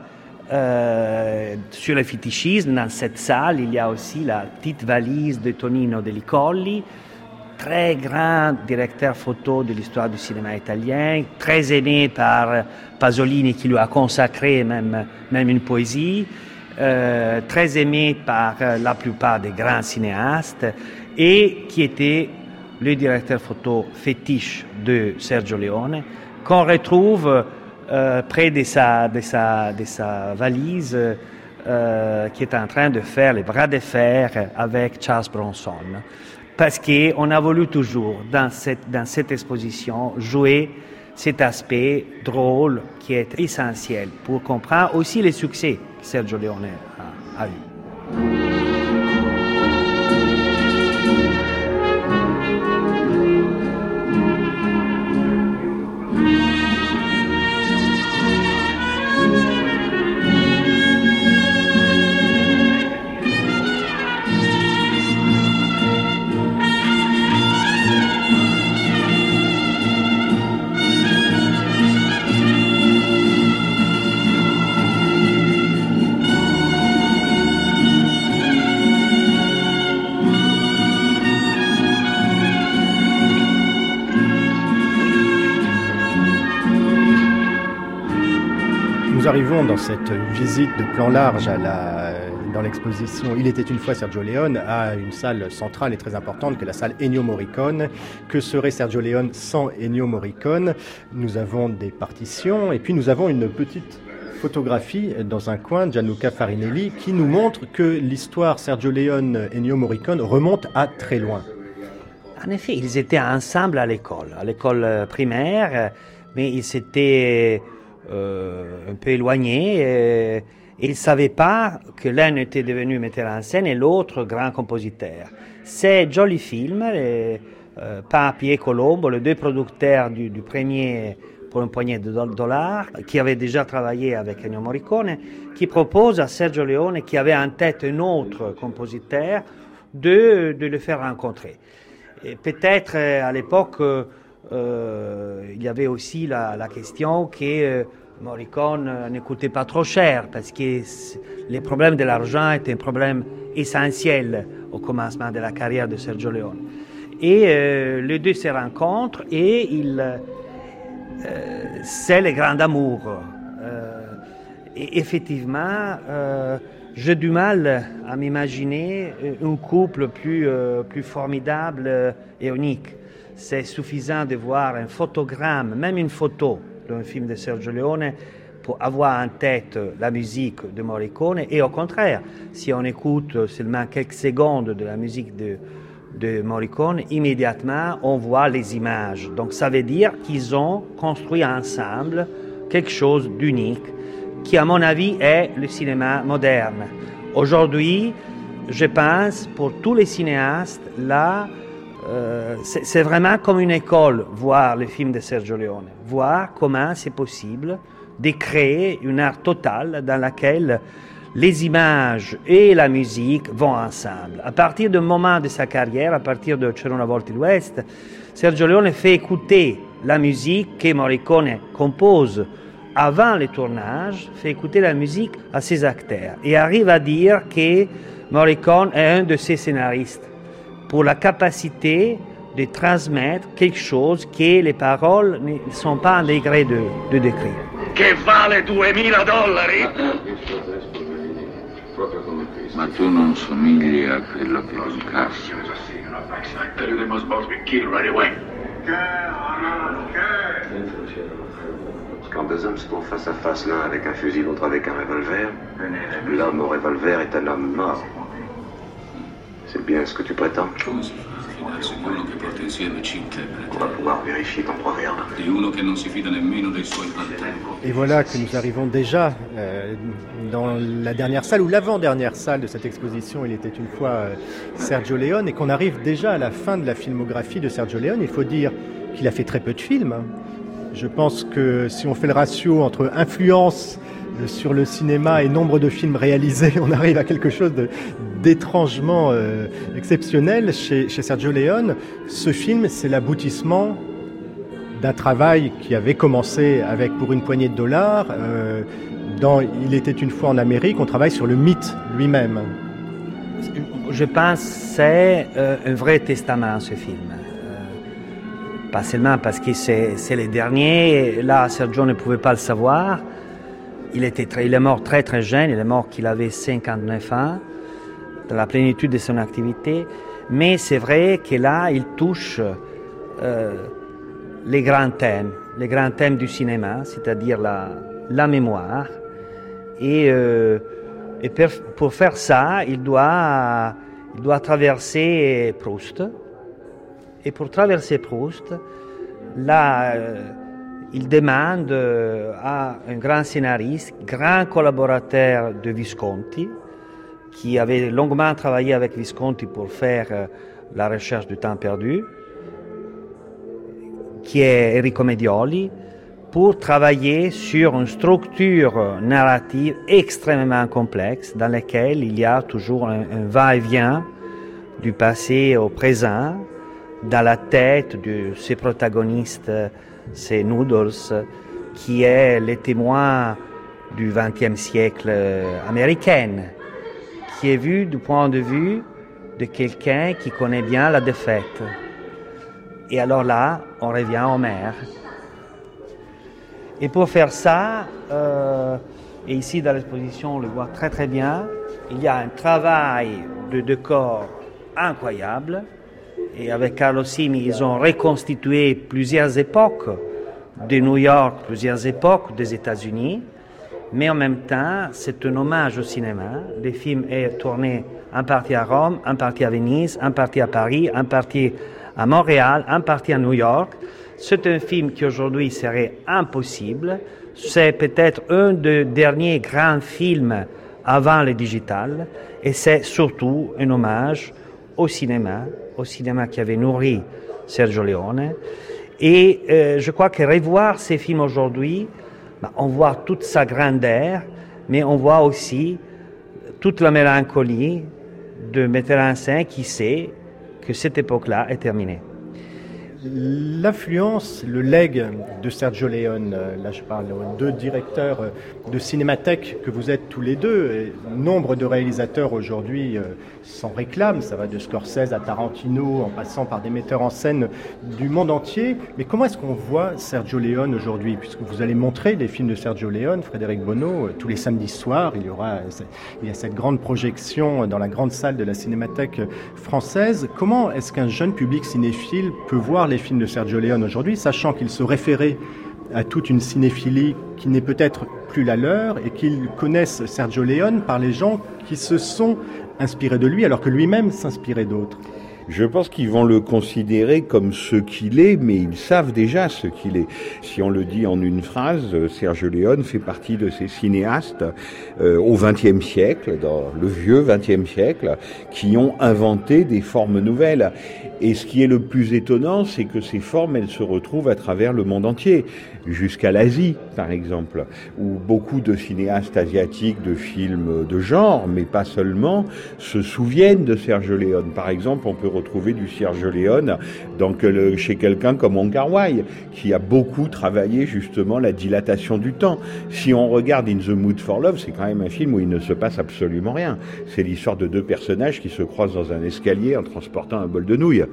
sur le fétichisme, dans cette salle, il y a aussi la petite valise de Tonino Dellicolli, très grand directeur photo de l'histoire du cinéma italien, très aimé par Pasolini qui lui a consacré même une poésie, très aimé par la plupart des grands cinéastes et qui était le directeur photo fétiche de Sergio Leone, qu'on retrouve près de sa valise qui est en train de faire les bras de fer avec Charles Bronson. Parce qu'on a voulu toujours, dans cette exposition, jouer cet aspect drôle qui est essentiel pour comprendre aussi les succès que Sergio Leone a eu. Nous arrivons dans cette visite de plan large dans l'exposition Il était une fois Sergio Leone à une salle centrale et très importante que la salle Ennio Morricone. Que serait Sergio Leone sans Ennio Morricone? Nous avons des partitions et puis nous avons une petite photographie dans un coin de Gianluca Farinelli qui nous montre que l'histoire Sergio Leone-Ennio Morricone remonte à très loin. En effet, ils étaient ensemble à l'école primaire, mais ils s'étaient un peu éloignés et ils ne savaient pas que l'un était devenu metteur en scène et l'autre grand compositeur. Ces jolis films, Papi et Colombo, les deux producteurs du premier pour une poignée de dollars, qui avaient déjà travaillé avec Ennio Morricone, qui proposent à Sergio Leone, qui avait en tête un autre compositeur, de le faire rencontrer. Et peut-être à l'époque, il y avait aussi la question que Morricone ne coûtait pas trop cher parce que le problème de l'argent était un problème essentiel au commencement de la carrière de Sergio Leone. Et les deux se rencontrent et c'est le grand amour. Et effectivement, j'ai du mal à m'imaginer un couple plus formidable et unique. C'est suffisant de voir un photogramme, même une photo d'un film de Sergio Leone pour avoir en tête la musique de Morricone et au contraire, si on écoute seulement quelques secondes de la musique de Morricone, immédiatement on voit les images. Donc ça veut dire qu'ils ont construit ensemble quelque chose d'unique qui à mon avis est le cinéma moderne. Aujourd'hui, je pense pour tous les cinéastes, là, c'est vraiment comme une école, voir le film de Sergio Leone, voir comment c'est possible de créer une art totale dans laquelle les images et la musique vont ensemble. À partir du moment de sa carrière, à partir de C'era una volta l'Ouest, Sergio Leone fait écouter la musique que Morricone compose avant le tournage, fait écouter la musique à ses acteurs et arrive à dire que Morricone est un de ses scénaristes pour la capacité de transmettre quelque chose que les paroles ne sont pas en degré de décrire. Che vale $2.000? Ma tu non somigli a quello che incassa. They must both be killed right away. Quand deux hommes se trouvent face à face, l'un avec un fusil, l'autre avec un revolver, l'homme au revolver est un homme mort. C'est bien ce que tu prétends? Come si fa a fidarsi di uno che porta insieme 5 On va pouvoir vérifier ton proverbe. di uno che non si fida nemmeno dei suoi pantaloni? Et voilà que nous arrivons déjà dans la dernière salle, ou l'avant-dernière salle de cette exposition, Il était une fois Sergio Leone, et qu'on arrive déjà à la fin de la filmographie de Sergio Leone. Il faut dire qu'il a fait très peu de films. Je pense que si on fait le ratio entre influence sur le cinéma et nombre de films réalisés, on arrive à quelque chose d'étrangement exceptionnel chez Sergio Leone. Ce film, c'est l'aboutissement d'un travail qui avait commencé avec Pour une poignée de dollars. Dans Il était une fois en Amérique, on travaille sur le mythe lui-même. Je pense que c'est un vrai testament, ce film. Pas seulement parce que c'est le dernier, là Sergio ne pouvait pas le savoir. Il est mort très très jeune, il est mort qu'il avait 59 ans, dans la plénitude de son activité. Mais c'est vrai que là, il touche les grands thèmes du cinéma, c'est-à-dire la mémoire. Et pour faire ça, il doit traverser Proust. Et pour traverser Proust, là, il demande à un grand scénariste, grand collaborateur de Visconti, qui avait longuement travaillé avec Visconti pour faire la recherche du temps perdu, qui est Enrico Medioli, pour travailler sur une structure narrative extrêmement complexe dans laquelle il y a toujours un va-et-vient du passé au présent, dans la tête de ces protagonistes, ces Noodles, qui est le témoin du XXe siècle américain, qui est vu du point de vue de quelqu'un qui connaît bien la défaite. Et alors là, on revient au maire. Et pour faire ça, et ici dans l'exposition on le voit très très bien, il y a un travail de décor incroyable. Et avec Carlo Simi, ils ont reconstitué plusieurs époques de New York, plusieurs époques des États-Unis, mais en même temps, c'est un hommage au cinéma. Le film est tourné en partie à Rome, en partie à Venise, en partie à Paris, en partie à Montréal, en partie à New York. C'est un film qui aujourd'hui serait impossible. C'est peut-être un des derniers grands films avant le digital, et c'est surtout un hommage au cinéma qui avait nourri Sergio Leone. Et je crois que revoir ces films aujourd'hui, on voit toute sa grandeur, mais on voit aussi toute la mélancolie de metteur en scène qui sait que cette époque-là est terminée. L'influence, le legs de Sergio Leone, là je parle de deux directeurs de cinémathèque que vous êtes tous les deux, et nombre de réalisateurs aujourd'hui s'en réclament, ça va de Scorsese à Tarantino en passant par des metteurs en scène du monde entier. Mais comment est-ce qu'on voit Sergio Leone aujourd'hui, puisque vous allez montrer les films de Sergio Leone, Frédéric Bonneau, tous les samedis soirs, il y a cette grande projection dans la grande salle de la Cinémathèque française. Comment est-ce qu'un jeune public cinéphile peut voir les films de Sergio Leone aujourd'hui, sachant qu'il se référait à toute une cinéphilie qui n'est peut-être plus la leur, et qu'ils connaissent Sergio Leone par les gens qui se sont inspirés de lui, alors que lui-même s'inspirait d'autres? Je pense qu'ils vont le considérer comme ce qu'il est, mais ils savent déjà ce qu'il est. Si on le dit en une phrase, Sergio Leone fait partie de ces cinéastes au XXe siècle, dans le vieux XXe siècle, qui ont inventé des formes nouvelles. Et ce qui est le plus étonnant, c'est que ces formes, elles se retrouvent à travers le monde entier. jusqu'à l'Asie, par exemple, où beaucoup de cinéastes asiatiques de films de genre, mais pas seulement, se souviennent de Sergio Leone. Par exemple, on peut retrouver du Sergio Leone chez quelqu'un comme Wong Kar-wai, qui a beaucoup travaillé justement la dilatation du temps. Si on regarde In the Mood for Love, c'est quand même un film où il ne se passe absolument rien. C'est l'histoire de deux personnages qui se croisent dans un escalier en transportant un bol de nouilles.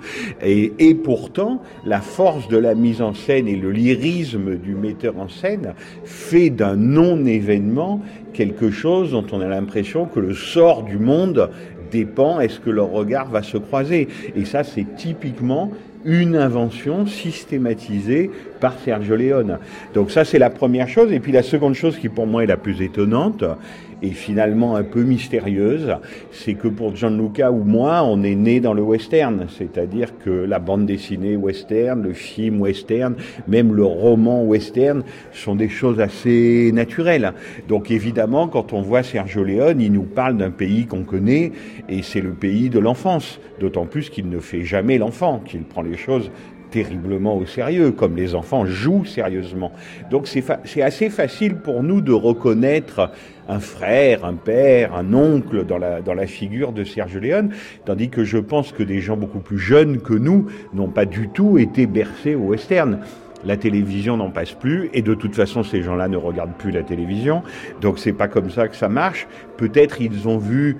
Et pourtant, la force de la mise en scène et le lyrisme du metteur en scène fait d'un non-événement quelque chose dont on a l'impression que le sort du monde dépend, est-ce que leur regard va se croiser? Et ça, c'est typiquement une invention systématisée par Sergio Leone. Donc ça, c'est la première chose. Et puis la seconde chose qui, pour moi, est la plus étonnante, et finalement un peu mystérieuse, c'est que pour Gianluca ou moi, on est né dans le western, c'est-à-dire que la bande dessinée western, le film western, même le roman western, sont des choses assez naturelles. Donc évidemment, quand on voit Sergio Leone, il nous parle d'un pays qu'on connaît, et c'est le pays de l'enfance, d'autant plus qu'il ne fait jamais l'enfant, qu'il prend les choses terriblement au sérieux, comme les enfants jouent sérieusement. Donc c'est assez facile pour nous de reconnaître un frère, un père, un oncle dans la figure de Sergio Leone, tandis que je pense que des gens beaucoup plus jeunes que nous n'ont pas du tout été bercés au western. La télévision n'en passe plus, et de toute façon, ces gens-là ne regardent plus la télévision, donc c'est pas comme ça que ça marche. Peut-être ils ont vu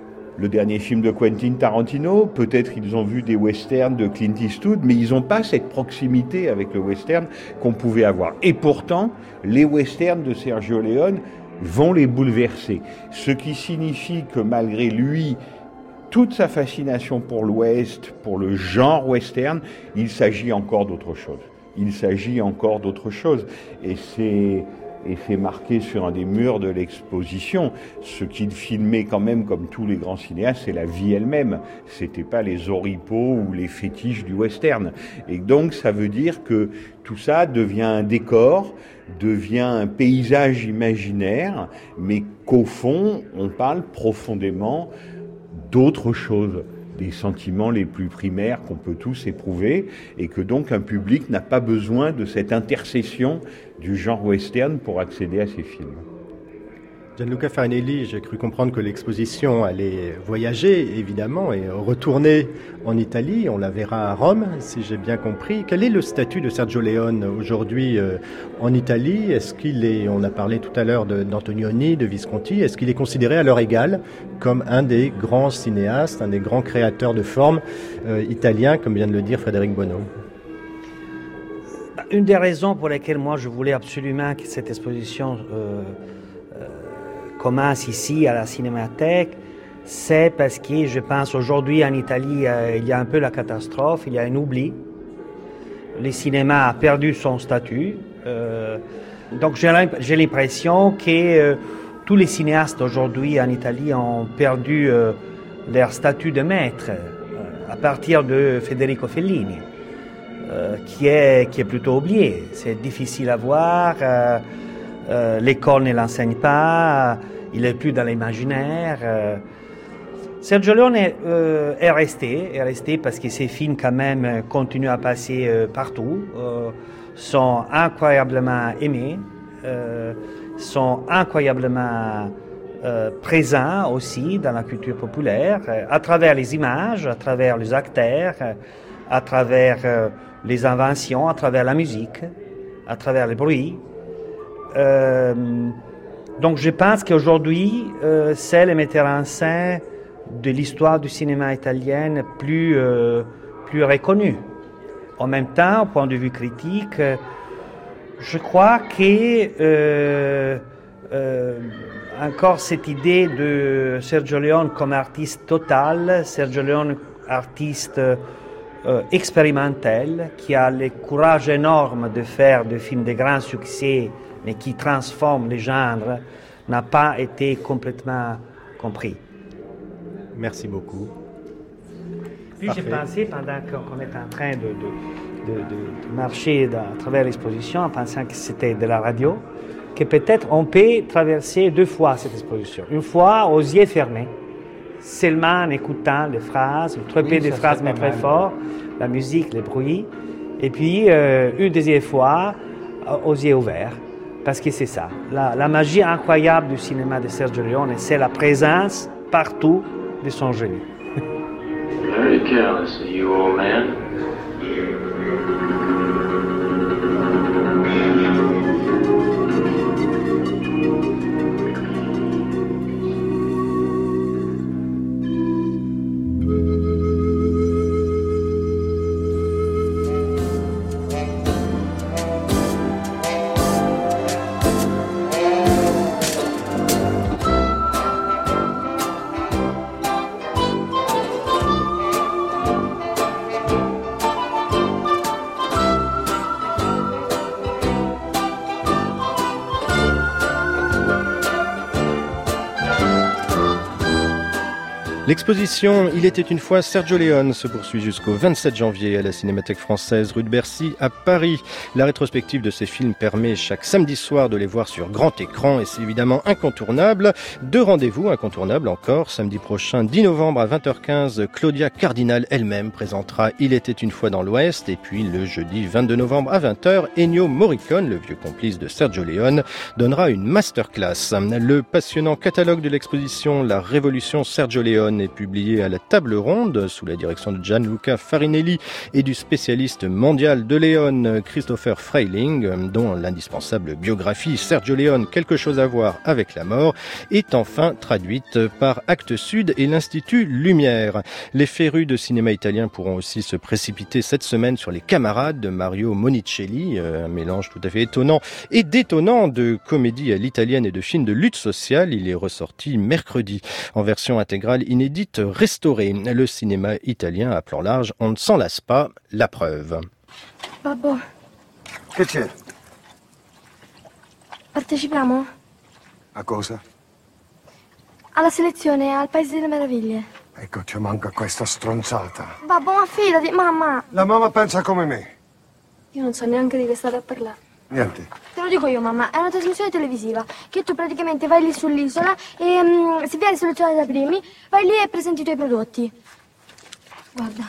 le dernier film de Quentin Tarantino, peut-être ils ont vu des westerns de Clint Eastwood, mais ils n'ont pas cette proximité avec le western qu'on pouvait avoir. Et pourtant, les westerns de Sergio Leone vont les bouleverser. Ce qui signifie que malgré lui, toute sa fascination pour l'Ouest, pour le genre western, il s'agit encore d'autre chose. Il s'agit encore d'autre chose. Et c'est marqué sur un des murs de l'exposition. Ce qu'il filmait quand même, comme tous les grands cinéastes, c'est la vie elle-même. C'était pas les oripeaux ou les fétiches du western. Et donc, ça veut dire que tout ça devient un décor, devient un paysage imaginaire, mais qu'au fond, on parle profondément d'autre chose, des sentiments les plus primaires qu'on peut tous éprouver, et que donc un public n'a pas besoin de cette intercession du genre western pour accéder à ces films. Gianluca Farinelli, j'ai cru comprendre que l'exposition allait voyager, évidemment, et retourner en Italie. On la verra à Rome, si j'ai bien compris. Quel est le statut de Sergio Leone aujourd'hui en Italie? Est-ce qu'il est, on a parlé tout à l'heure d'Antonioni, de Visconti, est-ce qu'il est considéré à l'heure égale comme un des grands cinéastes, un des grands créateurs de formes italiens, comme vient de le dire Frédéric Bonneau? Une des raisons pour lesquelles moi je voulais absolument que cette exposition commence ici à la Cinémathèque, c'est parce que je pense aujourd'hui en Italie il y a un peu la catastrophe, il y a un oubli. Le cinéma a perdu son statut. Donc j'ai l'impression que tous les cinéastes aujourd'hui en Italie ont perdu leur statut de maître à partir de Federico Fellini, qui est plutôt oublié. C'est difficile à voir. L'école ne l'enseigne pas, il n'est plus dans l'imaginaire. Sergio Leone est resté parce que ses films quand même continuent à passer partout, sont incroyablement aimés, sont incroyablement présents aussi dans la culture populaire, à travers les images, à travers les acteurs, à travers les inventions, à travers la musique, à travers les bruits. Donc je pense qu'aujourd'hui, c'est le metteur en scène de l'histoire du cinéma italien plus reconnu. En même temps, au point de vue critique, je crois que encore cette idée de Sergio Leone comme artiste total, Sergio Leone artiste expérimental, qui a le courage énorme de faire des films de grand succès, mais qui transforme les genres, n'a pas été complètement compris. Merci beaucoup. Puis j'ai pensé, pendant qu'on est en train de marcher à travers l'exposition, en pensant que c'était de la radio, que peut-être on peut traverser 2 fois cette exposition. Une fois aux yeux fermés, seulement en écoutant les phrases, le trépé des phrases mais très fort, la musique, les bruits. Et puis une deuxième fois aux yeux ouverts, parce que c'est ça. La magie incroyable du cinéma de Sergio Leone, c'est la présence partout de son génie. Very careless of you, old man. L'exposition Il était une fois Sergio Leone se poursuit jusqu'au 27 janvier à la Cinémathèque française rue de Bercy à Paris. La rétrospective de ces films permet chaque samedi soir de les voir sur grand écran et c'est évidemment incontournable. 2 rendez-vous incontournables encore. Samedi prochain, 10 novembre à 20h15, Claudia Cardinal elle-même présentera Il était une fois dans l'Ouest. Et puis le jeudi 22 novembre à 20h, Ennio Morricone, le vieux complice de Sergio Leone, donnera une masterclass. Le passionnant catalogue de l'exposition La Révolution Sergio Leone est publié à la table ronde sous la direction de Gianluca Farinelli et du spécialiste mondial de Leone Christopher Freiling, dont l'indispensable biographie Sergio Leone, quelque chose à voir avec la mort, est enfin traduite par Actes Sud et l'Institut Lumière. Les férus de cinéma italien pourront aussi se précipiter cette semaine sur Les Camarades de Mario Monicelli, un mélange tout à fait étonnant et détonnant de comédie à l'italienne et de films de lutte sociale. Il est ressorti mercredi en version intégrale inédite restaurée. Le cinéma italien à plan large, on ne s'en lasse pas, la preuve. Babbo. Che c'è? Partecipiamo? A cosa? Alla selezione al Paese delle Meraviglie. Ecco, ci manca questa stronzata. Babbo, ma fidati, mamma. La mamma pensa come me. Io non so neanche di che state a parlare. Niente. Te lo dico io, mamma, è una trasmissione televisiva che tu praticamente vai lì sull'isola e se vieni selezionato da primi, vai lì e presenti i tuoi prodotti. Guarda.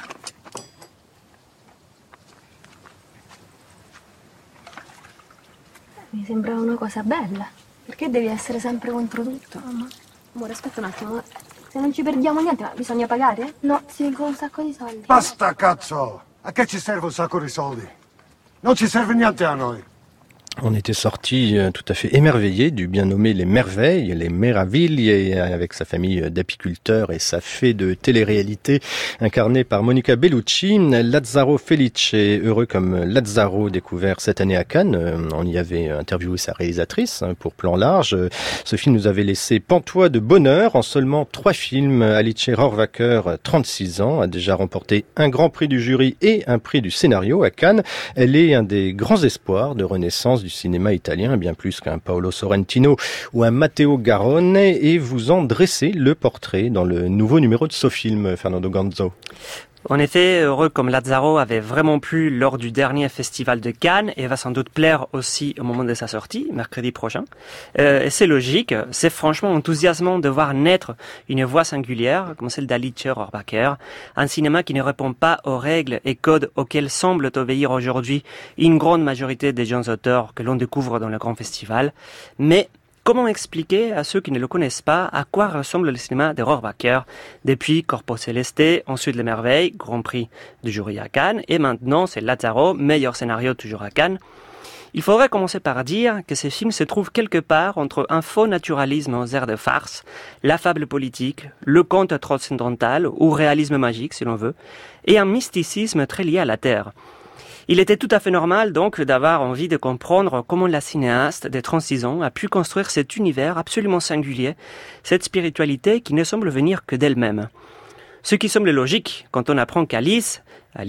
Mi sembra una cosa bella. Perché devi essere sempre contro tutto? Mamma, amore, aspetta un attimo. Se non ci perdiamo niente, ma bisogna pagare? No, si vincono un sacco di soldi. Basta, cazzo! A che ci serve un sacco di soldi? Non ci serve niente a noi. On était sorti tout à fait émerveillé du bien nommé Les Merveilles, Les Meraviglie, avec sa famille d'apiculteurs et sa fée de télé-réalité incarnée par Monica Bellucci. Lazzaro Felice, heureux comme Lazzaro, découvert cette année à Cannes. On y avait interviewé sa réalisatrice pour Plan Large. Ce film nous avait laissé pantois de bonheur. En seulement 3 films, Alice Rohrwacher, 36 ans, a déjà remporté un grand prix du jury et un prix du scénario à Cannes. Elle est un des grands espoirs de renaissance du cinéma italien, bien plus qu'un Paolo Sorrentino ou un Matteo Garrone, et vous en dressez le portrait dans le nouveau numéro de SoFilm, Fernando Ganzo. En effet, heureux comme Lazzaro avait vraiment plu lors du dernier festival de Cannes et va sans doute plaire aussi au moment de sa sortie, mercredi prochain. Et c'est logique, c'est franchement enthousiasmant de voir naître une voix singulière comme celle d'Alice Rohrwacher, un cinéma qui ne répond pas aux règles et codes auxquels semblent obéir aujourd'hui une grande majorité des jeunes auteurs que l'on découvre dans le grand festival. Mais comment expliquer à ceux qui ne le connaissent pas à quoi ressemble le cinéma de Rohrwacher depuis Corpo Celeste, ensuite Les Merveilles, Grand Prix du jury à Cannes, et maintenant c'est Lazzaro, meilleur scénario toujours à Cannes. Il faudrait commencer par dire que ces films se trouvent quelque part entre un faux naturalisme aux airs de farce, la fable politique, le conte transcendantal ou réalisme magique si l'on veut, et un mysticisme très lié à la terre. Il était tout à fait normal donc d'avoir envie de comprendre comment la cinéaste de 36 ans a pu construire cet univers absolument singulier, cette spiritualité qui ne semble venir que d'elle-même. Ce qui semble logique quand on apprend qu'Alice,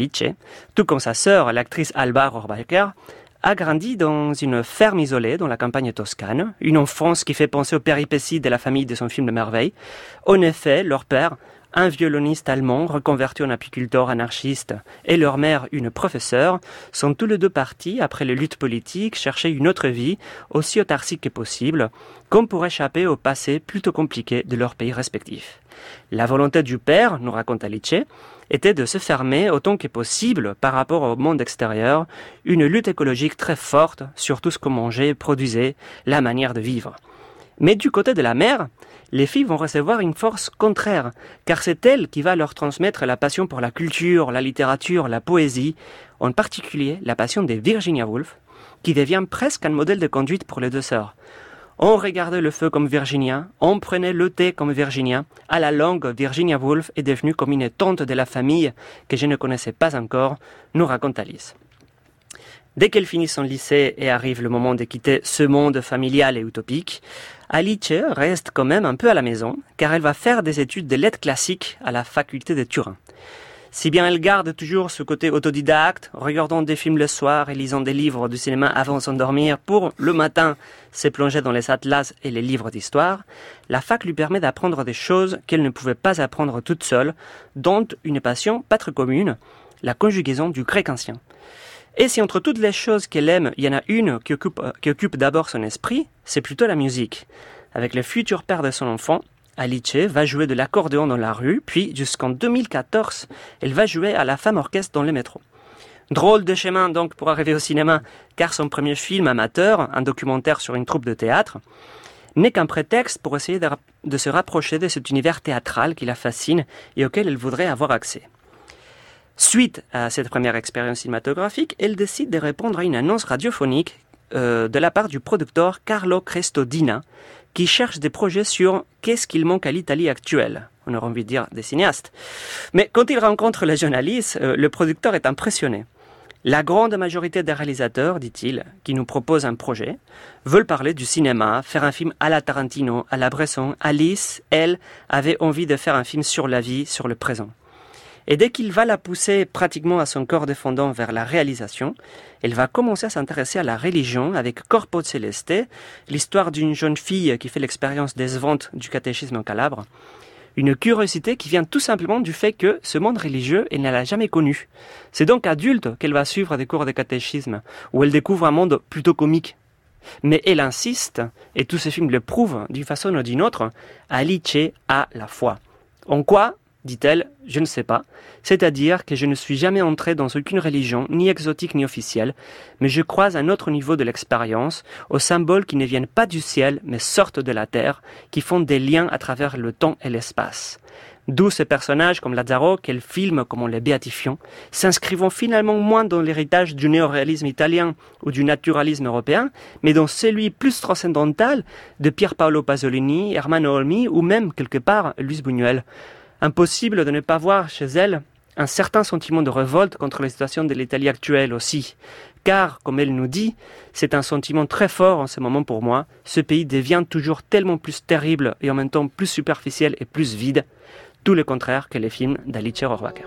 tout comme sa sœur, l'actrice Alba Rohrwacher, a grandi dans une ferme isolée dans la campagne toscane, une enfance qui fait penser aux péripéties de la famille de son film de merveille. En effet, leur père, un violoniste allemand reconverti en apiculteur anarchiste, et leur mère, une professeure, sont tous les deux partis, après les luttes politiques, chercher une autre vie, aussi autarcique que possible, comme pour échapper au passé plutôt compliqué de leurs pays respectifs. La volonté du père, nous raconte Alice, était de se fermer autant que possible par rapport au monde extérieur, une lutte écologique très forte sur tout ce qu'on mangeait, produisait, la manière de vivre. Mais du côté de la mère, les filles vont recevoir une force contraire, car c'est elle qui va leur transmettre la passion pour la culture, la littérature, la poésie, en particulier la passion de Virginia Woolf, qui devient presque un modèle de conduite pour les deux sœurs. On regardait le feu comme Virginia, on prenait le thé comme Virginia. À la longue, Virginia Woolf est devenue comme une tante de la famille que je ne connaissais pas encore, nous raconte Alice. Dès qu'elle finit son lycée et arrive le moment de quitter ce monde familial et utopique, Alice reste quand même un peu à la maison, car elle va faire des études de lettres classiques à la faculté de Turin. Si bien elle garde toujours ce côté autodidacte, regardant des films le soir et lisant des livres du cinéma avant de s'endormir pour, le matin, se plonger dans les atlas et les livres d'histoire, la fac lui permet d'apprendre des choses qu'elle ne pouvait pas apprendre toute seule, dont une passion pas très commune, la conjugaison du grec ancien. Et si entre toutes les choses qu'elle aime, il y en a une qui occupe d'abord son esprit, c'est plutôt la musique. Avec le futur père de son enfant, Alice va jouer de l'accordéon dans la rue, puis jusqu'en 2014, elle va jouer à la Femme Orchestre dans le métro. Drôle de chemin donc pour arriver au cinéma, car son premier film amateur, un documentaire sur une troupe de théâtre, n'est qu'un prétexte pour essayer de se rapprocher de cet univers théâtral qui la fascine et auquel elle voudrait avoir accès. Suite à cette première expérience cinématographique, elle décide de répondre à une annonce radiophonique de la part du producteur Carlo Crestodina, qui cherche des projets sur qu'est-ce qu'il manque à l'Italie actuelle. On aurait envie de dire des cinéastes. Mais quand il rencontre la jeune Alice, le producteur est impressionné. La grande majorité des réalisateurs, dit-il, qui nous proposent un projet, veulent parler du cinéma, faire un film à la Tarantino, à la Bresson. Alice, elle, avait envie de faire un film sur la vie, sur le présent. Et dès qu'il va la pousser pratiquement à son corps défendant vers la réalisation, elle va commencer à s'intéresser à la religion avec Corpo Celeste, l'histoire d'une jeune fille qui fait l'expérience des ventes du catéchisme en Calabre. Une curiosité qui vient tout simplement du fait que ce monde religieux, elle ne l'a jamais connu. C'est donc adulte qu'elle va suivre des cours de catéchisme, où elle découvre un monde plutôt comique. Mais elle insiste, et tous ces films le prouvent d'une façon ou d'une autre, Alice a la foi. En quoi ? Dit-elle, je ne sais pas. C'est-à-dire que je ne suis jamais entrée dans aucune religion, ni exotique ni officielle, mais je crois à un autre niveau de l'expérience, aux symboles qui ne viennent pas du ciel, mais sortent de la terre, qui font des liens à travers le temps et l'espace. D'où ces personnages comme Lazzaro, qu'elle filme comme en les béatifiant, s'inscrivant finalement moins dans l'héritage du néoréalisme italien ou du naturalisme européen, mais dans celui plus transcendantal de Pier Paolo Pasolini, Ermanno Olmi ou même, quelque part, Luis Buñuel. Impossible de ne pas voir chez elle un certain sentiment de révolte contre la situation de l'Italie actuelle aussi. Car, comme elle nous dit, c'est un sentiment très fort en ce moment pour moi. Ce pays devient toujours tellement plus terrible et en même temps plus superficiel et plus vide. Tout le contraire que les films d'Alice Rohrwacher.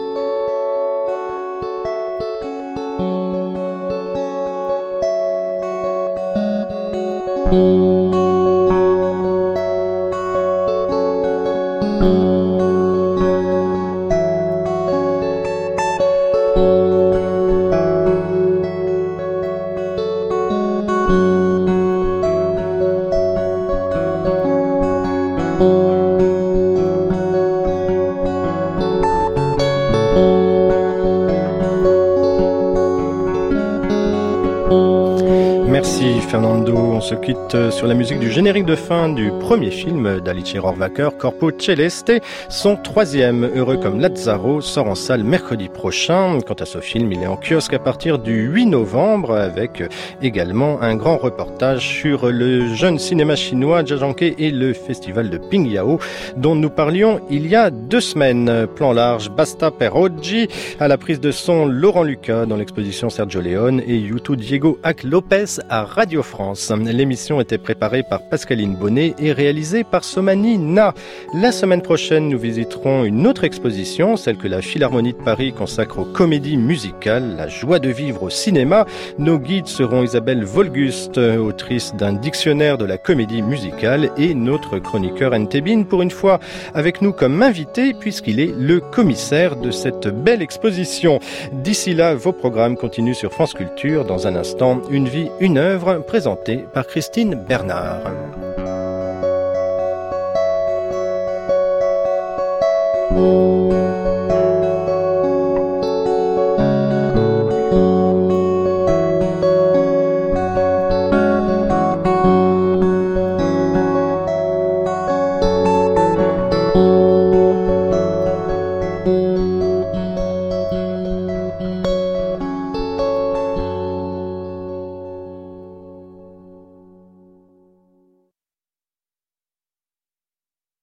Merci Fernando, on se quitte sur la musique du générique de fin du premier film d'Alice Rohrwacher, Corpo Celeste. Son troisième, Heureux comme Lazzaro, sort en salle mercredi prochain. Quant à ce film, il est en kiosque à partir du 8 novembre avec également un grand reportage sur le jeune cinéma chinois Jiazhangke et le festival de Pingyao dont nous parlions il y a 2 semaines. Plan large, Basta per oggi, à la prise de son Laurent Lucas dans l'exposition Sergio Leone et Yutu Diego Ac Lopez à Radio France. L'émission était préparée par Pascaline Bonnet et réalisée par Somani Na. La semaine prochaine, nous visiterons une autre exposition, celle que la Philharmonie de Paris consacre aux comédies musicales, la joie de vivre au cinéma. Nos guides seront Isabelle Volguste, autrice d'un dictionnaire de la comédie musicale, et notre chroniqueur Ntebin, pour une fois avec nous comme invité, puisqu'il est le commissaire de cette belle exposition. D'ici là, vos programmes continuent sur France Culture. Dans un instant, Une vie, une œuvre, présentée par Christine Bernard.